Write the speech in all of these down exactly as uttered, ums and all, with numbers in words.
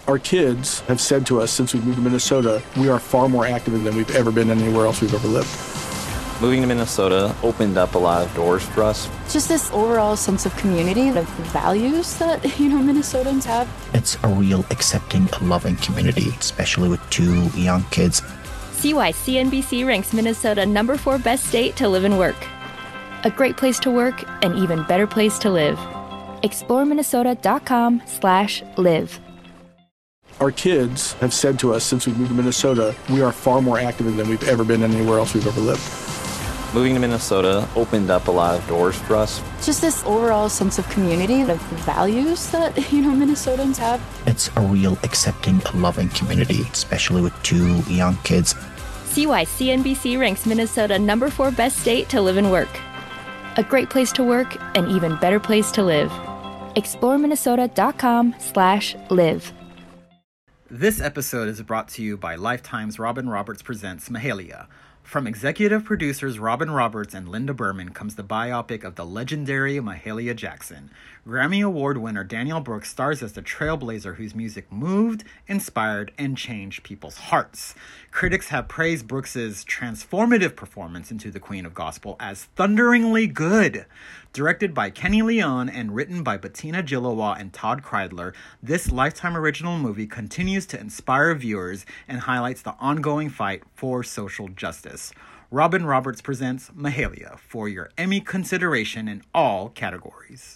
Our kids have said to us since we moved to Minnesota, we are far more active than we've ever been anywhere else we've ever lived. Moving to Minnesota opened up a lot of doors for us. Just this overall sense of community, of values that, you know, Minnesotans have. It's a real accepting, loving community, especially with two young kids. See why C N B C ranks Minnesota number four best state to live and work. A great place to work, an even better place to live. explore minnesota dot com slash live. Our kids have said to us since we moved to Minnesota, we are far more active than we've ever been anywhere else we've ever lived. Moving to Minnesota opened up a lot of doors for us. Just this overall sense of community, of values that, you know, Minnesotans have. It's a real accepting, loving community, especially with two young kids. See why C N B C ranks Minnesota number four best state to live and work. A great place to work, an even better place to live. explore minnesota dot com slash live. This episode is brought to you by Lifetime's Robin Roberts Presents Mahalia. From executive producers Robin Roberts and Linda Berman comes the biopic of the legendary Mahalia Jackson. Grammy Award winner Daniel Brooks stars as the trailblazer whose music moved, inspired, and changed people's hearts. Critics have praised Brooks's transformative performance into the Queen of Gospel as thunderingly good. Directed by Kenny Leon and written by Bettina Gilowa and Todd Kreidler, this Lifetime original movie continues to inspire viewers and highlights the ongoing fight for social justice. Robin Roberts presents Mahalia for your Emmy consideration in all categories.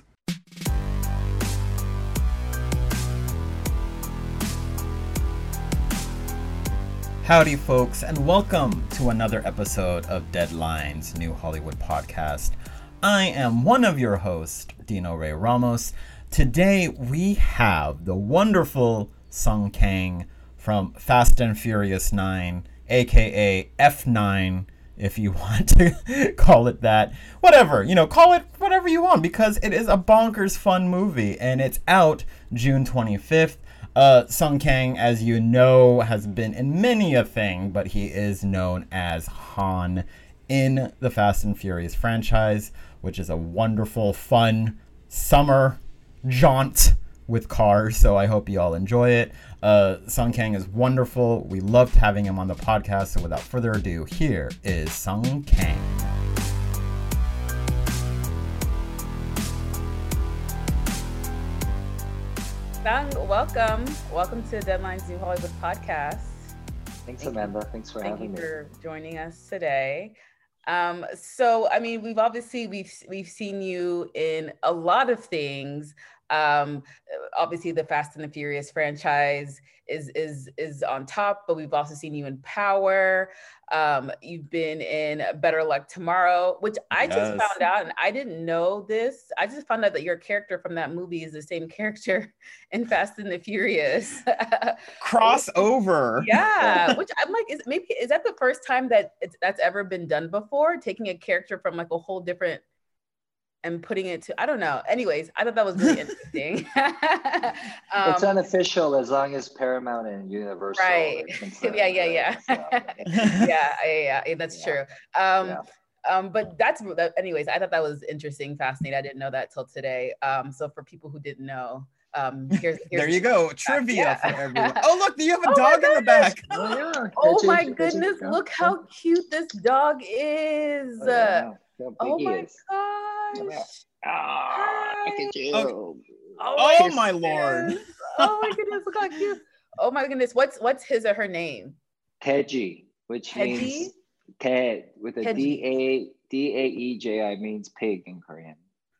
Howdy, folks, and welcome to another episode of Deadline's New Hollywood podcast. I am one of your hosts, Dino Ray Ramos. Today we have the wonderful Sung Kang from Fast and Furious nine, aka F nine, if you want to call it that. Whatever, you know, call it whatever you want, because it is a bonkers fun movie, and it's out June twenty-fifth. Uh, Sung Kang, as you know, has been in many a thing, but he is known as Han in the Fast and Furious franchise, which is a wonderful, fun summer jaunt with cars, so I hope you all enjoy it. Uh, Sung Kang is wonderful. We loved having him on the podcast, so without further ado, here is Sung Kang. Sung, welcome. Welcome to Deadline's New Hollywood podcast. Thanks, Thank Amanda. You. Thanks for Thank having you me. for joining us today. Um, so, I mean, we've obviously, we've, we've seen you in a lot of things. Um, obviously the Fast and the Furious franchise is, is, is on top, but we've also seen you in Power. Um, you've been in Better Luck Tomorrow, which I yes. just found out, and I didn't know this. I just found out that your character from that movie is the same character in Fast and the Furious. Crossover. Yeah, which I'm like, is maybe, is that the first time that it's, that's ever been done before? Taking a character from like a whole different and putting it to, I don't know. Anyways, I thought that was really interesting. um, it's unofficial as long as Paramount and Universal. Right. yeah, yeah, yeah. yeah, yeah, yeah, that's yeah. true. Um, yeah. um, but that's, that, anyways, I thought that was interesting, fascinating. I didn't know that till today. Um, so for people who didn't know, um, here's, here's there you go. Trivia yeah. for everyone. Oh, look, you have a oh dog in the back. Oh, yeah. oh my goodness. Look how cute this dog is. Oh, yeah. Oh my is. gosh. Oh, look at you. Oh, oh, oh my Lord. Oh my goodness, look how cute. Oh my goodness. What's what's his or her name? Teji, which Teji? means Ted with a D A D A E J I means pig in Korean.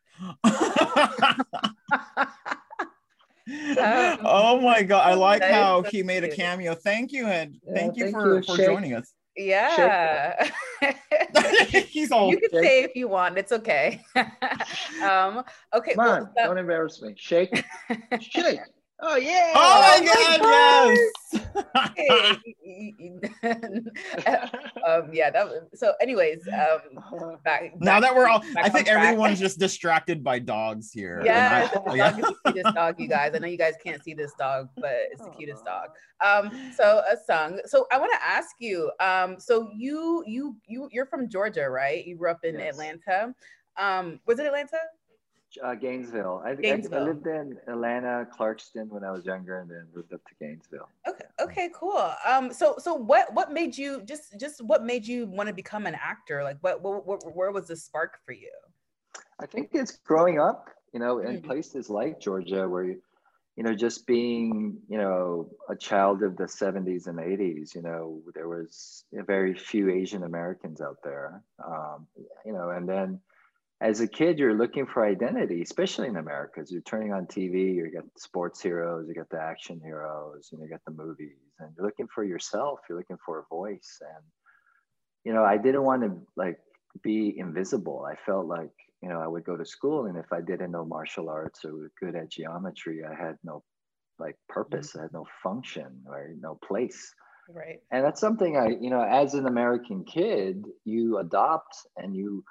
um, oh my God. I like how so he made cute. a cameo. Thank you, and yeah, thank you thank for, you. for joining us. Yeah. He's all you can shake. Say if you want, it's okay. um, okay. Come on, well, so- don't embarrass me. Shake. Shake. Oh yeah! Oh my God! Yes. um, yeah. That was, so, anyways, um, back, now back, that we're all, I think track. everyone's just distracted by dogs here. Yeah, I, the yeah. dog is the cutest dog, you guys. I know you guys can't see this dog, but it's the cutest dog. Um, so a Sung. So I want to ask you. Um, so you you you you're from Georgia, right? You grew up in yes. Atlanta. Um, was it Atlanta? Uh, Gainesville. I, Gainesville. I, I lived in Atlanta, Clarkston when I was younger, and then moved up to Gainesville. Okay. Okay. Cool. Um. So so what what made you just just what made you want to become an actor? Like what, what, what where was the spark for you? I think it's growing up, you know, in Mm. places like Georgia where you, you know, just being, you know, a child of the seventies and eighties, you know, there was very few Asian Americans out there, um, you know, and then as a kid, you're looking for identity, especially in America. You're turning on T V, you got sports heroes, you got the action heroes, and you got the movies, and you're looking for yourself. You're looking for a voice, and you know, I didn't want to like be invisible. I felt like you know I would go to school, and if I didn't know martial arts or was good at geometry, I had no like purpose. I had no function, right? No place. Right. And that's something I, you know, as an American kid, you adopt and you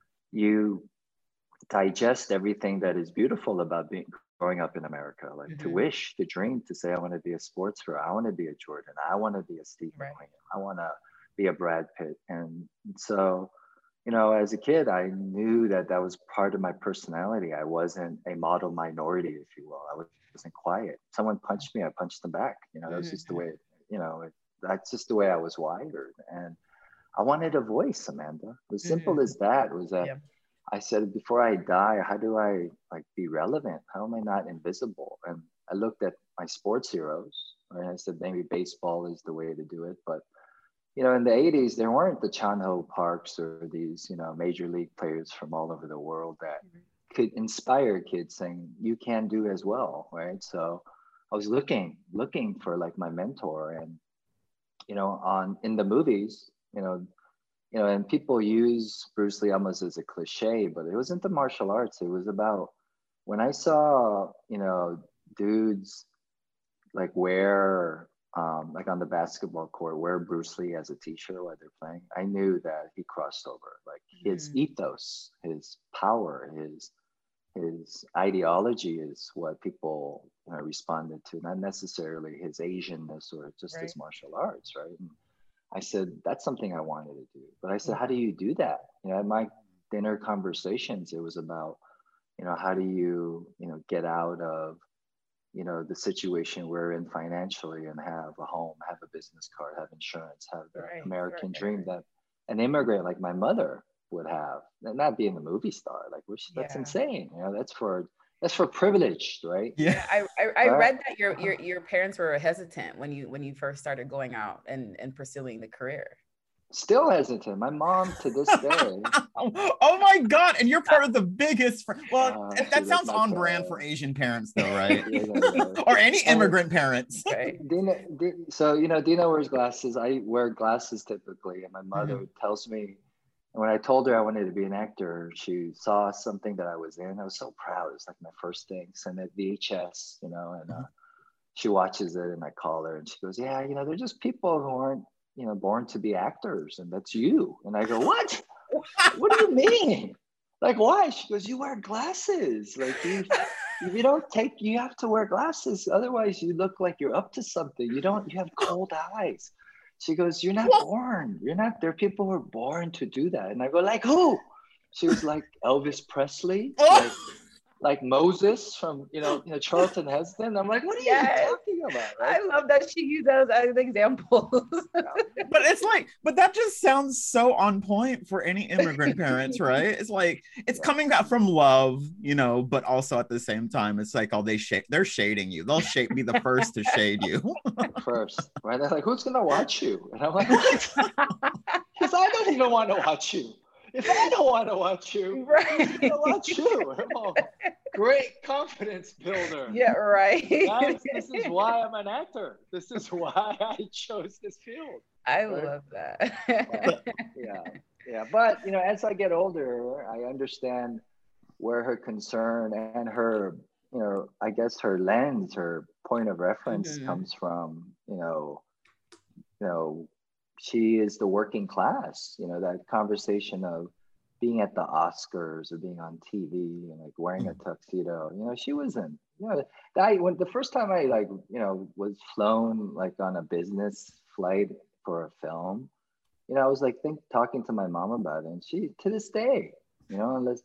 you digest everything that is beautiful about being growing up in America, like mm-hmm. to wish, to dream, to say, I want to be a sports hero. I want to be a Jordan. I want to be a Steve right. McQueen. I want to be a Brad Pitt. And so, you know, as a kid, I knew that that was part of my personality. I wasn't a model minority, if you will. I wasn't quiet. Someone punched me, I punched them back. You know, that's mm-hmm. just the way, you know, it, that's just the way I was wired. And I wanted a voice, Amanda. As simple mm-hmm. as that was that yeah. I said, before I die, how do I like be relevant? How am I not invisible? And I looked at my sports heroes, right? I said, maybe baseball is the way to do it. But, you know, in the eighties, there weren't the Chan Ho Parks or these, you know, major league players from all over the world that mm-hmm. could inspire kids saying, you can do as well, right? So I was looking, looking for like my mentor. And, you know, on in the movies, you know, you know, and people use Bruce Lee almost as a cliche, but it wasn't the martial arts. It was about when I saw, you know, dudes like wear, um, like on the basketball court, wear Bruce Lee as a t-shirt while they're playing. I knew that he crossed over. Like his mm. ethos, his power, his his ideology is what people you know, responded to, not necessarily his Asianness or just right. his martial arts, right? And I said, that's something I wanted to do. But I said, how do you do that? You know, at my dinner conversations, it was about, you know, how do you, you know, get out of, you know, the situation we're in financially and have a home, have a business card, have insurance, have the right, American right, dream right. that an immigrant like my mother would have, and not being a movie star. Like, which, that's yeah. insane. You know, that's for that's for privileged, right? Yeah, I I, I right. read that your your your parents were hesitant when you when you first started going out and and pursuing the career. Still hesitant. My mom to this day. Oh my God! And you're part of the biggest. Fr- well, uh, that sounds on parents. brand for Asian parents, though, right? yeah, yeah, yeah. Or any immigrant parents. Right. Dina, Dina, so you know, Dina wears glasses. I wear glasses typically, and my mother mm-hmm. tells me. And when I told her I wanted to be an actor, she saw something that I was in. I was so proud. It was like my first thing. Sent it V H S, you know, and uh, mm-hmm. she watches it, and I call her, and she goes, "Yeah, you know, they're just people who aren't, you know, born to be actors, and that's you." And I go, "What? What do you mean? Like, why?" She goes, "You wear glasses. Like, you, if you don't take, you have to wear glasses. Otherwise, you look like you're up to something. You don't. You have cold eyes." She goes, "You're not born. You're not. There are people who are born to do that." And I go, "Like who?" She was like, "Elvis Presley, like, like Moses from, you know, you know, Charlton Heston." I'm like, "What are yes. you talking about?" Right? I love that she used those as examples. But it's like, but that just sounds so on point for any immigrant parents, right? It's like, it's yeah. coming out from love, you know, but also at the same time, it's like, oh, they shade, they're shading you. They'll shade, be the first to shade you. First, right? They're like, "Who's gonna watch you?" And I'm like, "What?" Because I don't even want to watch you. If I don't want to watch you, right. who's gonna watch you? Oh, great confidence builder. Yeah, right. Guys, this is why I'm an actor. This is why I chose this field. I right? love that. But, yeah, yeah. But you know, as I get older, I understand where her concern and her, you know, I guess her lens, her point of reference mm-hmm. comes from. You know, you know. She is the working class, you know, that conversation of being at the Oscars or being on T V and like wearing a tuxedo, you know, she wasn't, you know, that when the first time I like, you know, was flown like on a business flight for a film, you know, I was like think talking to my mom about it, and she to this day, you know, unless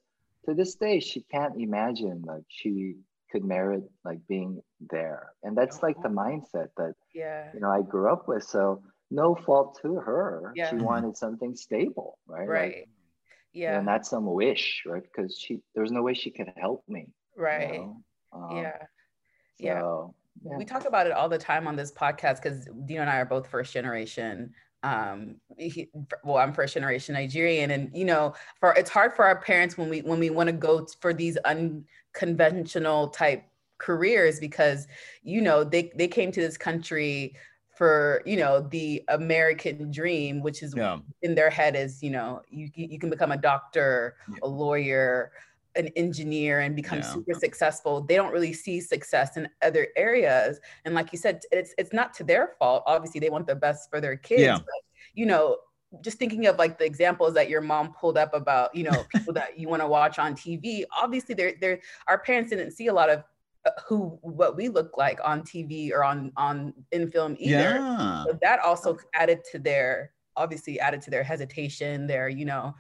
to this day, she can't imagine like she could merit like being there. And that's like the mindset that, Yeah. you know, I grew up with. So no fault to her. Yeah. She wanted something stable, right? Right. Like, yeah. you know, not some wish, right? Because she, there's no way she could help me. Right. You know? um, Yeah. yeah. So yeah. we talk about it all the time on this podcast because Dino and I are both first generation. Um, he, well, I'm first generation Nigerian, and you know, for it's hard for our parents when we when we want to go t- for these unconventional type careers because you know they they came to this country for you know the American dream, which is Yeah. in their head is you know you you can become a doctor, Yeah. a lawyer, an engineer and become Yeah. super successful. They don't really see success in other areas. And like you said, it's it's not to their fault. Obviously, they want the best for their kids. Yeah. But, you know, just thinking of like the examples that your mom pulled up about, you know, people that you want to watch on T V. Obviously, they're, they're, our parents didn't see a lot of who what we look like on T V or on on in film either. Yeah. So that also added to their obviously added to their hesitation, their, you know,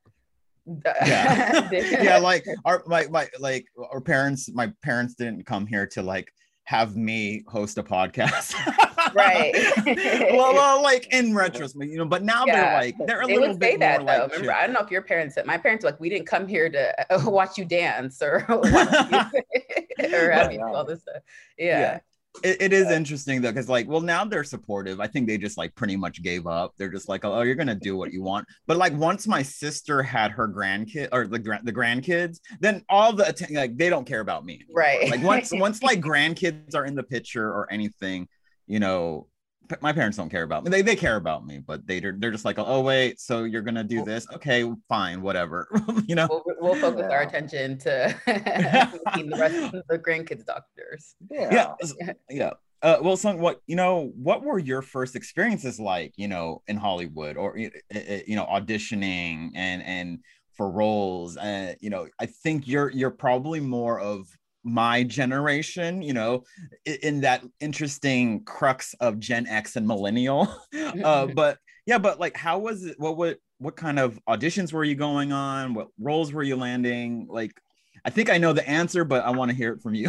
yeah yeah like our my, my like our parents my parents didn't come here to like have me host a podcast. Right. well, well like in retrospect, you know, but now yeah. they're like they're a they little would bit say that, more though. like Remember, I don't know if your parents said my parents were like we didn't come here to uh, watch you dance or watch you, or have you do all this stuff. Yeah, yeah. It, it is interesting though, because like, well, now they're supportive. I think they just like pretty much gave up. They're just like, oh, you're gonna do what you want. But like once my sister had her grandkid or the the grandkids, then all the attention, like they don't care about me anymore. Right. Like once once like grandkids are in the picture or anything, you know, my parents don't care about me. They they care about me, but they they're just like, oh wait, so you're gonna do this? Okay, fine, whatever. you know, we'll, we'll focus yeah. our attention to making the rest of the grandkids doctors. Yeah, yeah. yeah. Uh, well, son, what you know, what were your first experiences like? You know, in Hollywood, or you know, auditioning and and for roles. And uh, you know, I think you're you're probably more of my generation, you know, in that interesting crux of Gen X and millennial. uh, but yeah, but like, how was it? What what what kind of auditions were you going on? What roles were you landing? Like, I think I know the answer, but I want to hear it from you.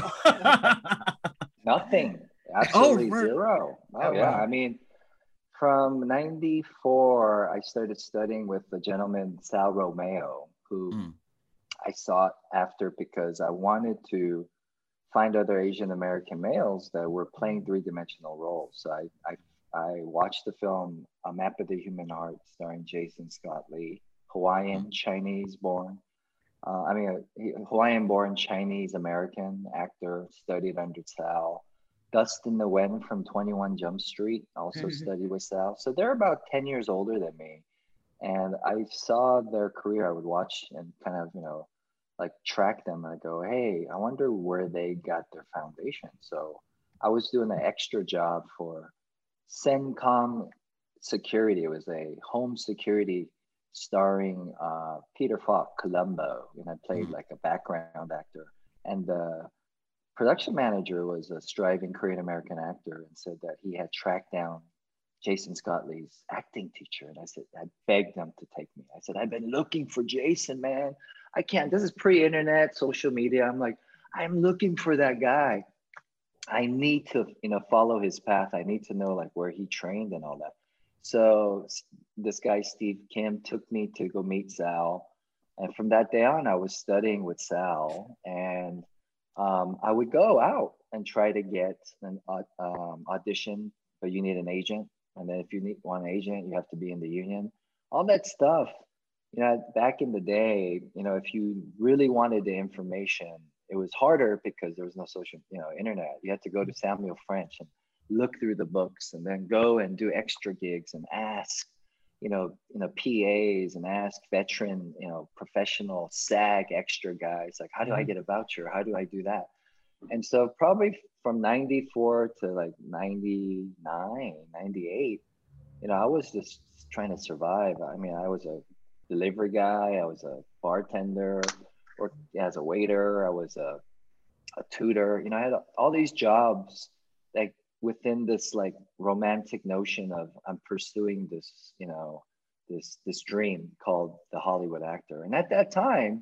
Nothing. Absolutely oh, zero. Oh yeah. I mean, from ninety-four, I started studying with the gentleman Sal Romeo, who mm. I sought after because I wanted to find other Asian American males that were playing three-dimensional roles. So I, I, I watched the film A Map of the Human Heart starring Jason Scott Lee, Hawaiian, Chinese born. Uh, I mean, a Hawaiian born Chinese American actor, studied under Sal. Dustin Nguyen from twenty-one Jump Street also mm-hmm. studied with Sal. So they're about ten years older than me. And I saw their career. I would watch and kind of, you know, like track them. And I go, hey, I wonder where they got their foundation. So I was doing an extra job for CENTCOM Security. It was a home security starring uh, Peter Falk, Columbo. And I played like a background actor. And the production manager was a striving Korean American actor and said that he had tracked down Jason Scott Lee's acting teacher. And I said, I begged them to take me. I said, I've been looking for Jason, man. I can't, this is pre-internet, social media. I'm like, I'm looking for that guy. I need to, you know, follow his path. I need to know like where he trained and all that. So this guy, Steve Kim, took me to go meet Sal. And from that day on, I was studying with Sal. And um, I would go out and try to get an um, audition, but you need an agent. And then if you need one agent, you have to be in the union. All that stuff, you know, back in the day, you know, if you really wanted the information, it was harder because there was no social, you know, internet. You had to go to Samuel French and look through the books and then go and do extra gigs and ask, you know, you know, P As and ask veteran, you know, professional SAG extra guys, like, how do I get a voucher? How do I do that? And so probably from ninety-four to like ninety-nine, ninety-eight, you know, I was just trying to survive. I mean, I was a delivery guy. I was a bartender, or as a waiter. I was a, a tutor. You know, I had all these jobs like within this like romantic notion of I'm pursuing this, you know, this this dream called the Hollywood actor. And at that time, it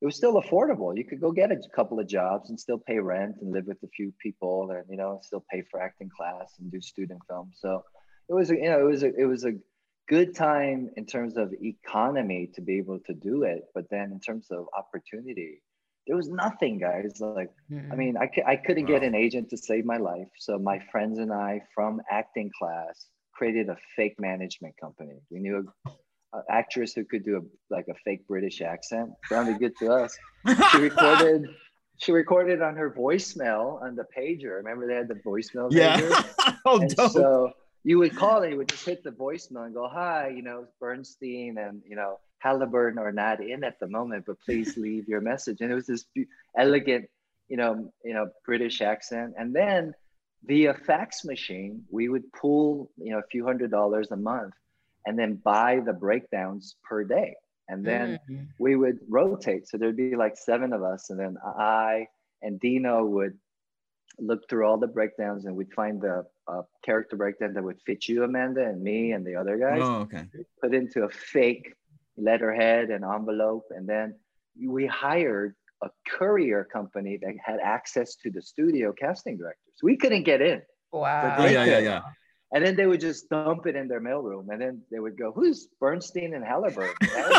it was still affordable. You could go get a couple of jobs and still pay rent and live with a few people, and you know, still pay for acting class and do student film. So it was, a, you know, it was a, it was a good time in terms of economy to be able to do it. But then in terms of opportunity, there was nothing, guys. Like, mm-hmm. I mean, I, I couldn't wow. get an agent to save my life. So my friends and I from acting class created a fake management company. We knew an actress who could do a, like a fake British accent. Sounded good to us. She recorded, she recorded on her voicemail on the pager. Remember they had the voicemail yeah. pager? oh, and dope. So you would call and you would just hit the voicemail and go, hi, you know, Bernstein and, you know, Halliburton are not in at the moment, but please leave your message. And it was this elegant, you know, you know, British accent. And then via fax machine, we would pull, you know, a few hundred dollars a month and then buy the breakdowns per day. And then mm-hmm. we would rotate. So there'd be like seven of us. And then I and Dino would look through all the breakdowns and we'd find the uh, character breakdown that would fit you, Amanda, and me and the other guys. Oh, okay. Put into a fake letterhead and envelope. And then we hired a courier company that had access to the studio casting directors. We couldn't get in. Wow. Oh, yeah, yeah, yeah. And then they would just dump it in their mailroom. And then they would go, who's Bernstein and Halliburton?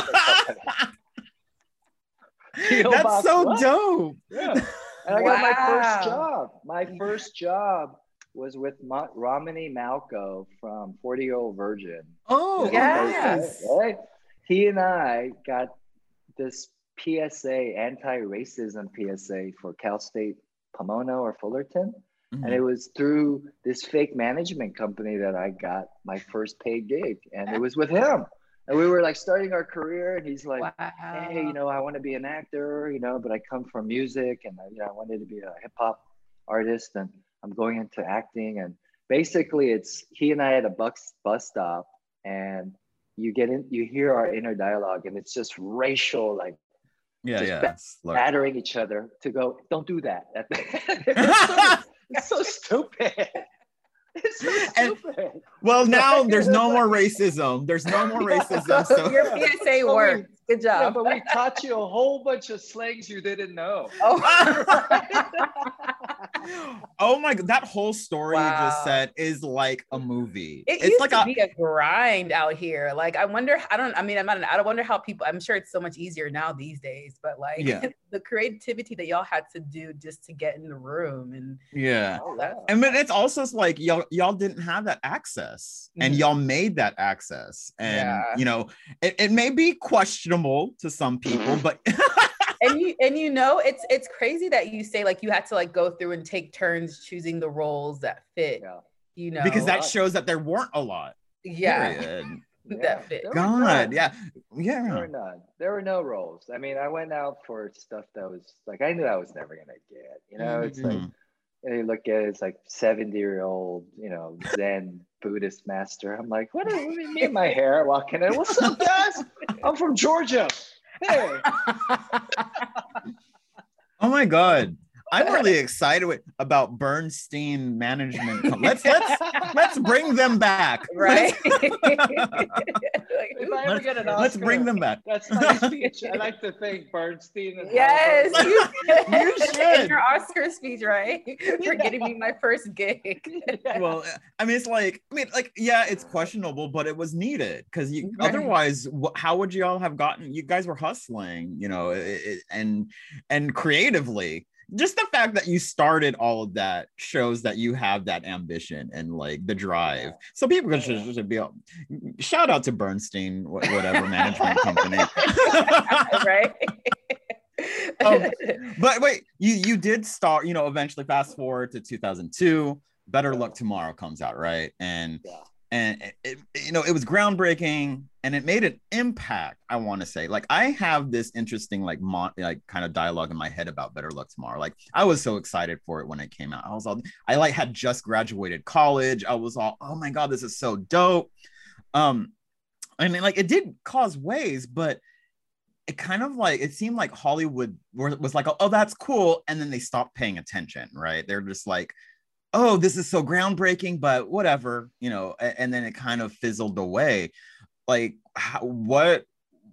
That's so what? dope. Yeah. And I wow. got my first job. My first job was with Ma- Romany Malco from forty Year Old Virgin. Oh, yes. Right? He and I got this P S A, anti-racism P S A for Cal State Pomona or Fullerton. Mm-hmm. And it was through this fake management company that I got my first paid gig. And it was with him. And we were like starting our career. And he's like, wow. hey, you know, I want to be an actor, you know, but I come from music and I, you know, I wanted to be a hip hop artist and I'm going into acting. And basically it's he and I at a bus, bus stop and you get in, you hear our inner dialogue and it's just racial, like, yeah, just yeah, battering each other to go, don't do that. It's so stupid. It's so stupid. And, well, now there's no more racism. There's no more racism. So. Your P S A worked. Good job. Yeah, but we taught you a whole bunch of slangs you didn't know. Oh, oh my God, that whole story wow. you just said is like a movie. It it's used like to a, be a grind out here. Like, I wonder, I don't, I mean, I'm not, I don't wonder how people, I'm sure it's so much easier now these days, but like yeah. the creativity that y'all had to do just to get in the room. And yeah. all that. And but it's also like y'all, y'all didn't have that access and Mm-hmm. y'all made that access. And, Yeah. you know, it, it may be questionable to some people, but and you and you know it's it's crazy that you say like you had to like go through and take turns choosing the roles that fit. Yeah. You know, because that shows that there weren't a lot. Yeah. Period. Yeah. That fit. God, yeah, yeah. There were none. There were no roles. I mean, I went out for stuff that was like I knew I was never gonna get. You know, mm-hmm. it's like and you look at it, it's like seventy year old, you know, Zen Buddhist master. I'm like, what are what, me and my hair walking in? What's up, guys? I'm from Georgia. Hey. Oh my God. I'm really excited with, about Bernstein Management. Com- let's let's let's bring them back. Right. If I ever get an Oscar, let's bring them back. That's my speech. I like to thank Bernstein. And yes, you, you should. In your Oscar speech, right? For getting me my first gig. Well, I mean, it's like, I mean, like, yeah, it's questionable, but it was needed because you right. otherwise, wh- how would you all have gotten? You guys were hustling, you know, it, it, and and creatively. Just the fact that you started all of that shows that you have that ambition and like the drive. So people yeah. should, should be shout out to Bernstein, whatever management company. Right. um, but wait, you you did start, you know, eventually fast forward to two thousand two, Better Luck Tomorrow comes out, right? And yeah. and it, it, you know, it was groundbreaking and it made an impact. I want to say, like, I have this interesting, like, mon- like kind of dialogue in my head about Better Luck Tomorrow. Like, I was so excited for it when it came out. I was all, I like had just graduated college. I was all, oh my God, this is so dope. Um, I mean, like, it did cause waves, but it kind of like, it seemed like Hollywood was like, oh, that's cool. And then they stopped paying attention, right? They're just like, oh, this is so groundbreaking, but whatever, you know, and then it kind of fizzled away. Like, how, what,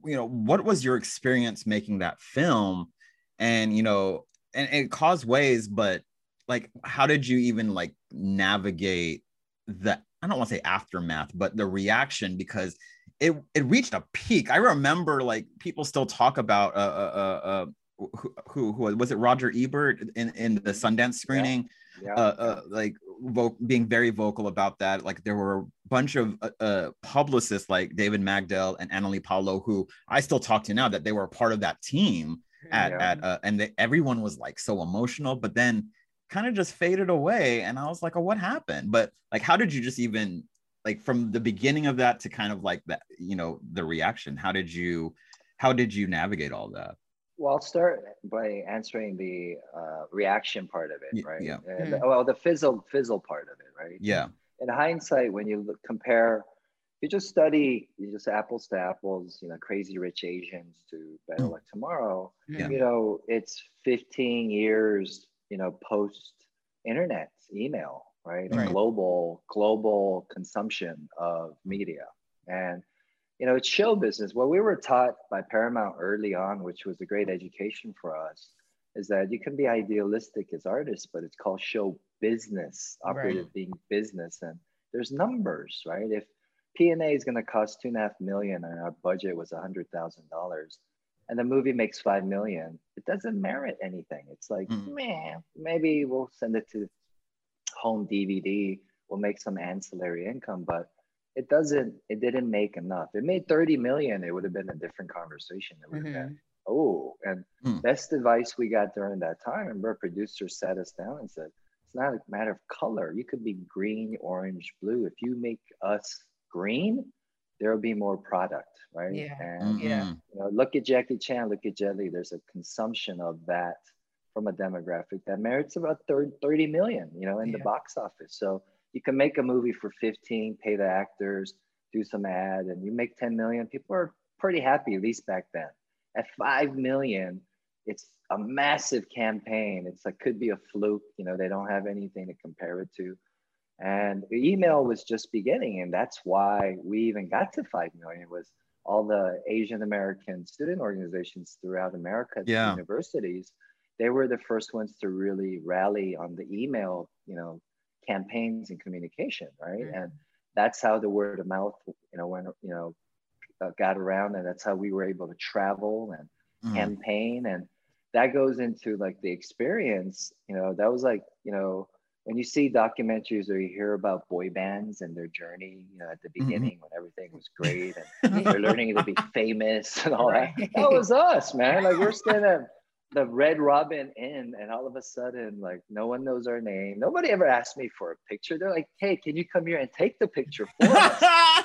you know, what was your experience making that film? And, you know, and, and it caused waves, but like, how did you even like navigate the, I don't want to say aftermath, but the reaction, because it, it reached a peak. I remember like people still talk about, uh, uh, uh, who, who, who was it? Roger Ebert in, in the Sundance screening, yeah. Yeah. Uh, uh, like vo- being very vocal about that. Like there were a bunch of uh, uh, publicists like David Magdell and Annalie Paulo, who I still talk to now, that they were a part of that team at, Yeah. at uh, and they, everyone was like so emotional, but then kind of just faded away. And I was like, oh, what happened? But like, how did you just even like from the beginning of that to kind of like that, you know, the reaction, how did you, how did you navigate all that? Well, I'll start by answering the uh, reaction part of it, Y- right? yeah. And, Mm. well, the fizzle fizzle part of it, right? Yeah. In hindsight, when you look, compare, you just study, you just apples to apples, you know, Crazy Rich Asians to Better Mm. Luck Tomorrow. Yeah. You know, it's fifteen years, you know, post internet, email, right? And Right. global global consumption of media, and you know, it's show business. What we were taught by Paramount early on, which was a great education for us, is that you can be idealistic as artists, but it's called show business, operated Right. being business. And there's numbers, right? If P and A is going to cost two and a half million and our budget was a hundred thousand dollars and the movie makes five million, it doesn't merit anything. It's like, Mm. man, maybe we'll send it to home D V D, we'll make some ancillary income, but it doesn't, it didn't make enough. It made thirty million, it would have been a different conversation. It would have Mhm. been, oh, and Hmm. best advice we got during that time, and our producer sat us down and said, it's not a matter of color. You could be green, orange, blue. If you make us green, there'll be more product, right? Yeah. And Yeah. Mhm. you know, look at Jackie Chan, look at Jet Li. There's a consumption of that from a demographic that merits about thirty million, you know, in the Yeah. box office. So you can make a movie for fifteen, pay the actors, do some ad, and you make ten million. People are pretty happy, at least back then. At five million, it's a massive campaign. It's like, could be a fluke, you know, they don't have anything to compare it to. And the email was just beginning. And that's why we even got to five million, was all the Asian American student organizations throughout America, at Yeah. universities. They were the first ones to really rally on the email, you know, campaigns and communication, right? Mhm. And that's how the word of mouth, you know, when, you know, uh, got around, and that's how we were able to travel and Mm. campaign. And that goes into like the experience, you know, that was like, you know, when you see documentaries or you hear about boy bands and their journey, you know, at the beginning when everything was great and they're learning to be famous and all that, Right. that was us, man. Like we're standing at the Red Robin Inn, and all of a sudden, like no one knows our name. Nobody ever asked me for a picture. They're like, hey, can you come here and take the picture for us?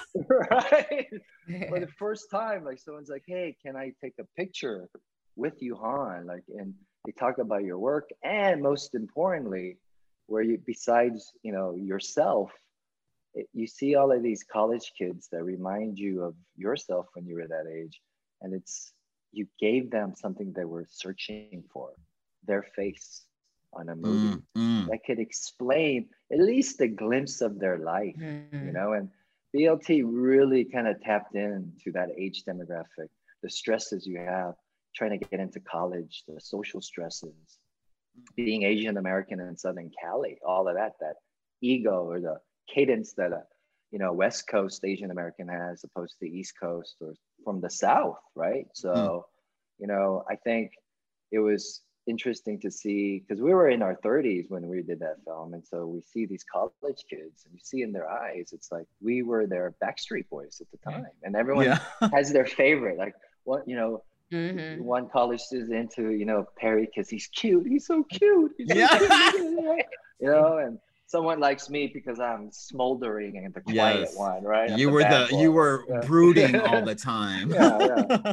Right? For the first time, like someone's like, hey, can I take a picture with you, Han? Like, and they talk about your work, and most importantly, where you, besides, you know, yourself, it, you see all of these college kids that remind you of yourself when you were that age, and it's, you gave them something they were searching for, their face on a movie Mm, mm. that could explain at least a glimpse of their life, Mhm. you know. And B L T really kind of tapped into that age demographic, the stresses you have trying to get into college, the social stresses, being Asian American in Southern Cali, all of that, that ego or the cadence that a, you know, West Coast Asian American has opposed to East Coast or from the South, right? So, Mm. you know, I think it was interesting to see, because we were in our thirties when we did that film. And so we see these college kids and you see in their eyes, it's like we were their Backstreet Boys at the time. And everyone Yeah. has their favorite, like what, you know, Mhm. one college student into, you know, Perry because he's cute. He's so cute. He's so Yeah. cute. You know, and someone likes me because I'm smoldering and the quiet Yes. one, right? I'm You the were bad the, you boy. were Yeah. brooding all the time. Yeah, yeah.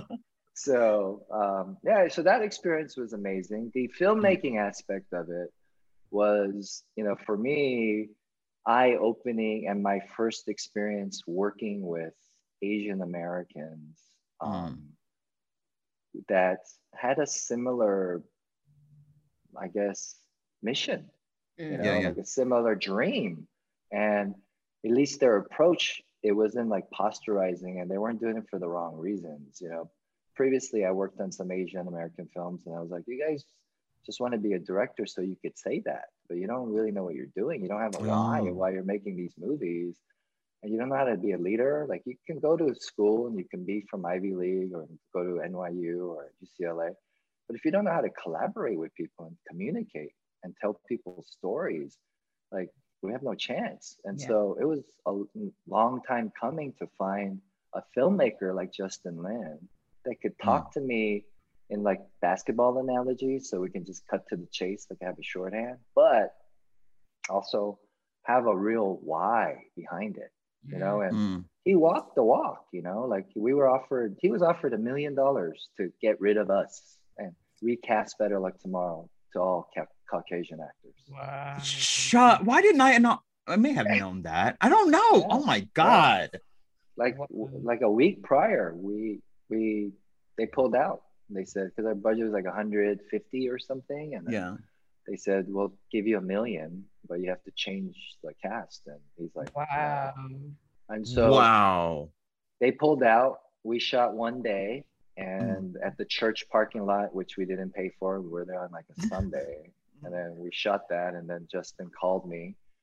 So um, yeah, so that experience was amazing. The filmmaking aspect of it was, you know, for me, eye-opening, and my first experience working with Asian Americans um, that had a similar, I guess, mission, you know, Yeah, yeah. like a similar dream. And at least their approach, it wasn't like posturizing, and they weren't doing it for the wrong reasons, you know. previously I worked on some Asian American films, and I was like, you guys just want to be a director so you could say that, but you don't really know what you're doing. You don't have a why Oh. of why you're making these movies, and you don't know how to be a leader. Like, you can go to school and you can be from Ivy League or go to N Y U or U C L A, but if you don't know how to collaborate with people and communicate and tell people stories, like, we have no chance. And Yeah. so it was a long time coming to find a filmmaker like Justin Lin that could talk to me in like basketball analogies, so we can just cut to the chase, like have a shorthand, but also have a real why behind it, you know. And Mm. he walked the walk, you know. Like, we were offered, he was offered a million dollars to get rid of us and recast Better Luck Tomorrow to all ca- Caucasian actors. Wow. Shut. Why didn't I not? I may have known that. I don't know. Yeah. Oh my God. Like, Wow. like a week prior, we we they pulled out. They said, because our budget was like one hundred fifty or something, and then Yeah. they said, we'll give you a million, but you have to change the cast. And he's like, Wow. and so Wow. they pulled out. We shot one day, Mm. and at the church parking lot, which we didn't pay for. We were there on like a Sunday, and then we shot that. And then Justin called me.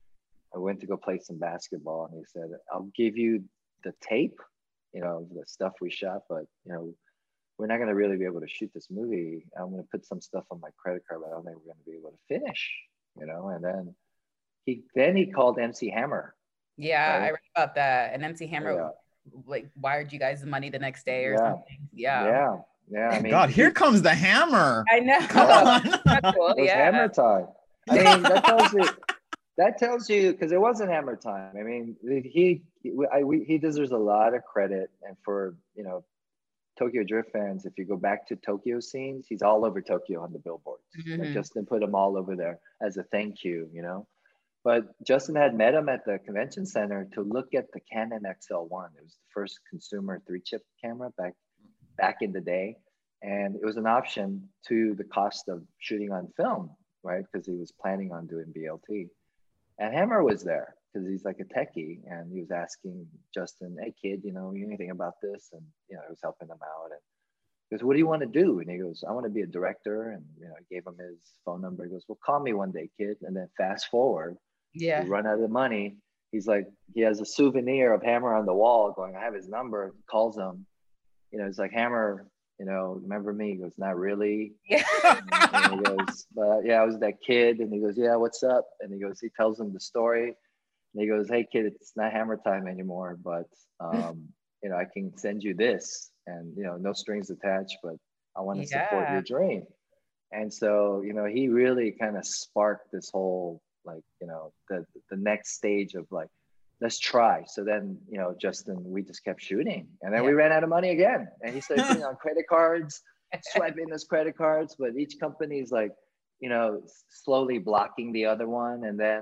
I went to go play some basketball, and he said, I'll give you the tape, you know, the stuff we shot, but, you know, we're not going to really be able to shoot this movie. I'm going to put some stuff on my credit card, but I don't think we're going to be able to finish, you know. And then he then he called M C Hammer. Yeah, Right. I read about that. And M C Hammer Yeah. like wired you guys the money the next day or Yeah. something. Yeah. Yeah, yeah. I mean, God, here he- comes the hammer. I know. Come on. That's cool. it was Yeah. Hammer time. I mean, that tells you that tells you, because it wasn't Hammer time. I mean, he I, we, he deserves a lot of credit, and for, you know, Tokyo Drift fans, if you go back to Tokyo scenes, he's all over Tokyo on the billboards. Like, Mhm. Justin put them all over there as a thank you, you know. But Justin had met him at the convention center to look at the Canon X L one. It was the first consumer three-chip camera back back in the day, and it was an option to the cost of shooting on film, right? Because he was planning on doing B L T. And Hammer was there because he's like a techie, and he was asking Justin, "Hey kid, you know, you anything about this?" And, you know, I was helping him out. And he goes, "What do you want to do?" And he goes, "I want to be a director." And, you know, I gave him his phone number. He goes, "Well, call me one day, kid." And then fast forward, Yeah. we run out of money. He's like, he has a souvenir of Hammer on the wall going, "I have his number." Calls him, you know, he's like, "Hammer, you know, remember me?" He goes, "Not really." Yeah. And he goes, "But yeah, I was that kid." And he goes, "Yeah, what's up?" And he goes, he tells him the story. And he goes, "Hey kid, it's not Hammer time anymore, but um, you know, I can send you this, and, you know, no strings attached, but I want to support Yeah. your dream." And so, you know, he really kind of sparked this whole, like, you know, the the next stage of like, let's try. So then, you know, Justin, we just kept shooting, and then Yeah. we ran out of money again, and he started putting on credit cards, swiping those credit cards, but each company is like, you know, slowly blocking the other one. And then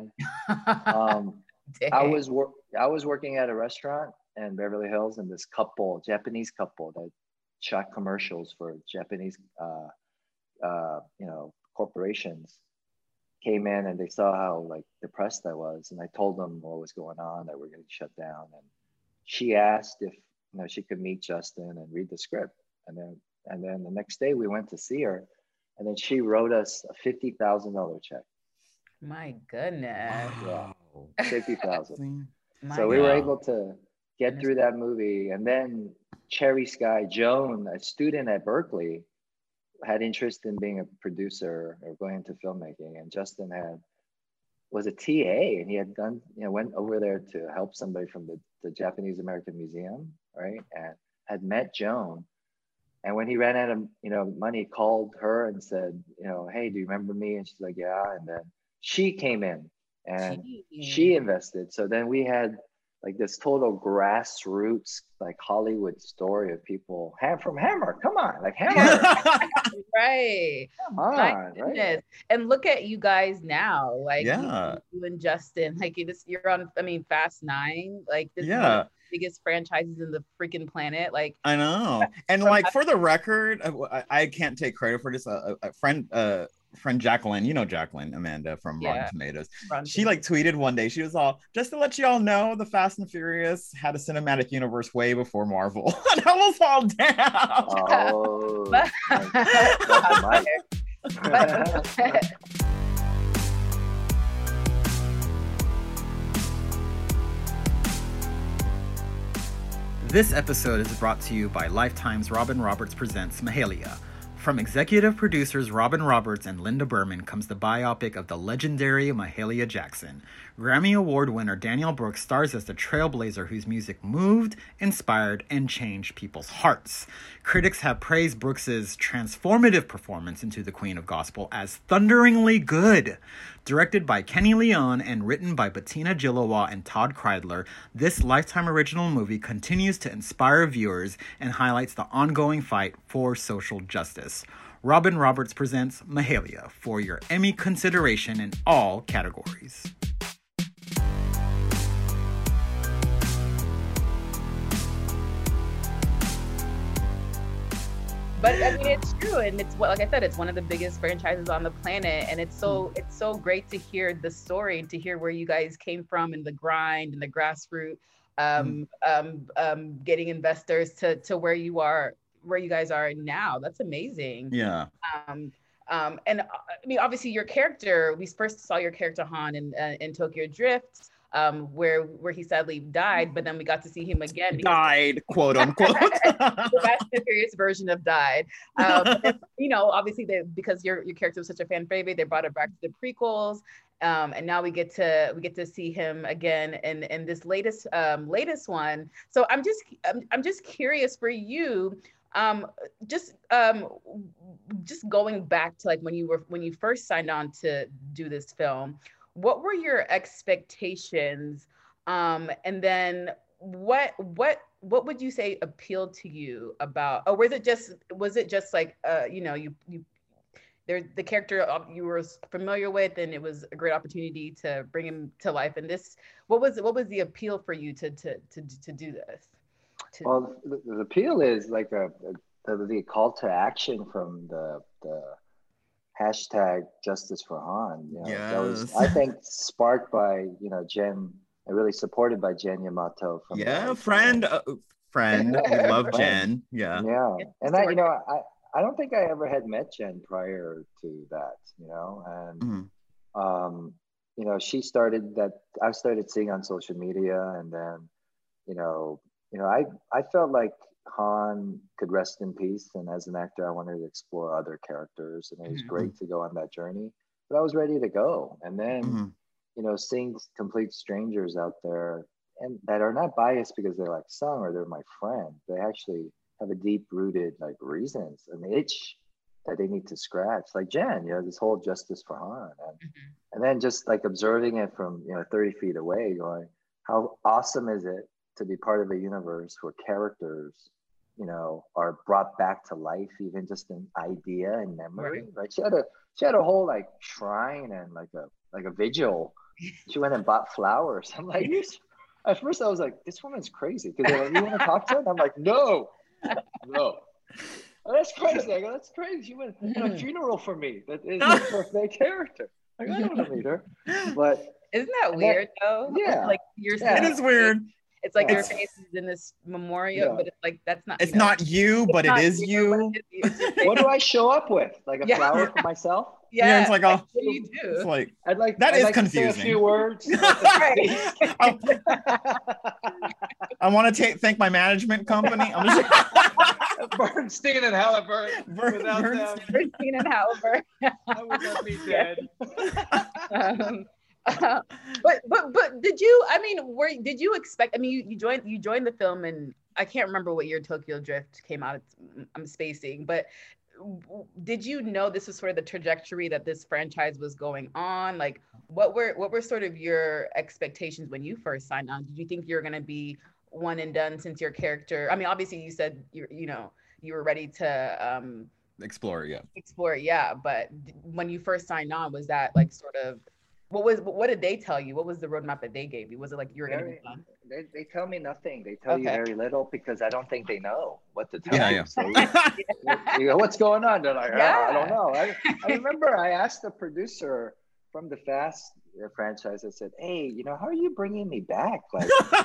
um, I was wor- I was working at a restaurant in Beverly Hills, and this couple, Japanese couple that shot commercials for Japanese, uh, uh, you know, corporations, came in, and they saw how like depressed I was, and I told them what was going on, that we're going to shut down. And she asked if, you know, she could meet Justin and read the script, and then and then the next day we went to see her, and then she wrote us a fifty thousand dollar check. My goodness. Yeah, fifty thousand. My So we were God. able to get through that movie, and then Cherry Sky Joan, a student at Berkeley, had interest in being a producer or going into filmmaking, and Justin had was a T A, and he had done, you know, went over there to help somebody from the, the Japanese American Museum, right? And had met Joan. And when he ran out of, you know, money, called her and said, you know, "Hey, do you remember me?" And she's like, "Yeah." And then she came in and Gee. she invested. So then we had like this total grassroots, like Hollywood story of people, Ham from Hammer, come on, like Hammer, Right. come My on, right? goodness. And look at you guys now. Like, you- Yeah. you, and Justin, like you just you're on, I mean, Fast Nine. Like, this is one of Yeah. the biggest franchises in the freaking planet. Like, I know. And From like that- for the record, I, I can't take credit for this. A, a friend, uh, friend Jacqueline, you know Jacqueline Amanda from Yeah. Rotten Tomatoes. Rotten She like tweeted one day, she was all, just to let you all know, the Fast and Furious had a cinematic universe way before Marvel. And I was all down. Oh, But- that's Mike. This episode is brought to you by Lifetime's Robin Roberts Presents Mahalia. From executive producers Robin Roberts and Linda Berman comes the biopic of the legendary Mahalia Jackson. Grammy Award winner Daniel Brooks stars as the trailblazer whose music moved, inspired, and changed people's hearts. Critics have praised Brooks's transformative performance into the Queen of Gospel as thunderingly good. Directed by Kenny Leon and written by Bettina Gilowa and Todd Kreidler, this Lifetime original movie continues to inspire viewers and highlights the ongoing fight for social justice. Robin Roberts presents Mahalia for your Emmy consideration in all categories. But I mean, it's true, and it's what, like I said, it's one of the biggest franchises on the planet, and it's so it's so great to hear the story and to hear where you guys came from and the grind and the grassroots, um, um, um, getting investors to to where you are, where you guys are now. That's amazing. Yeah. Um, um, and uh, I mean, obviously, your character. We first saw your character Han in uh, in Tokyo Drift. Um, where where he sadly died, but then we got to see him again. Died, quote unquote. The Fast and Furious version of died. Um, and, you know, obviously, they, because your your character was such a fan favorite, they brought it back to the prequels, um, and now we get to we get to see him again in in this latest um, latest one. So I'm just I'm, I'm just curious for you. Um, just um, just going back to like when you were when you first signed on to do this film. What were your expectations? Um, and then what what what would you say appealed to you about, or was it just was it just like uh, you know, you you there the character you were familiar with, and it was a great opportunity to bring him to life? And this, what was what was the appeal for you to to to to do this? To... Well, the, the appeal is like a, a the, the call to action from the the hashtag Justice for Han. You know, yes. That was, I think, sparked by, you know, Jen, and really supported by Jen Yamato. From yeah, the, friend, uh, friend. We love Jen. Yeah. Yeah. And I, you know, I, I don't think I ever had met Jen prior to that, you know, and, mm-hmm. um, you know, she started that, I started seeing on social media, and then, you know, you know, I, I felt like Han could rest in peace, and as an actor I wanted to explore other characters, and it was mm-hmm. great to go on that journey, but I was ready to go. And then mm-hmm. you know, seeing complete strangers out there, and that are not biased because they're like Sung or they're my friend, they actually have a deep rooted like reasons, an itch that they need to scratch, like Jen, you know, this whole Justice for Han, and, mm-hmm. and then just like observing it from, you know, thirty feet away, going, how awesome is it to be part of a universe where characters, you know, are brought back to life, even just an idea and memory. Right? Right? She had a she had a whole like shrine and like a like a vigil. She went and bought flowers. I'm like, at first I was like, this woman's crazy, because they're like, you want to talk to her? And I'm like, no, no. Oh, that's crazy. I go, that's crazy. She went on a funeral for me. That is her birthday character. Like, I don't want to meet her. But isn't that weird that, though? Yeah, like you're yeah. It is weird. It's like yeah. your face is in this memorial, yeah. but it's like, that's not, it's you know, not you, but it is you. It is you. What do I show up with? Like a yeah. flower for myself? Yeah, yeah, it's like, like, a, what do you do? It's like, I'd like that I'd is like confusing. To say a few words. I, I want to thank my management company. I'm just Bernstein and Halliburton. Bern, Without them, Bernstein and Halliburton. I would not be dead. um, uh, but but but did you? I mean, were did you expect? I mean, you, you joined you joined the film, and I can't remember what year Tokyo Drift came out. It's, I'm spacing, but did you know this was sort of the trajectory that this franchise was going on? Like, what were what were sort of your expectations when you first signed on? Did you think you were going to be one and done since your character? I mean, obviously you said you you know you were ready to um, explore, yeah, explore, yeah. But when you first signed on, was that like sort of What was what did they tell you? What was the roadmap that they gave you? Was it like you were going to be Very, done? they, they tell me nothing. They tell you Okay. very little because I don't think they know what to tell Yeah, you. yeah. So you, you go, what's going on? They're like, Yeah. "Ah, I don't know. I, I remember I asked the producer from the Fast uh, franchise, I said, hey, you know, how are you bringing me back? Like,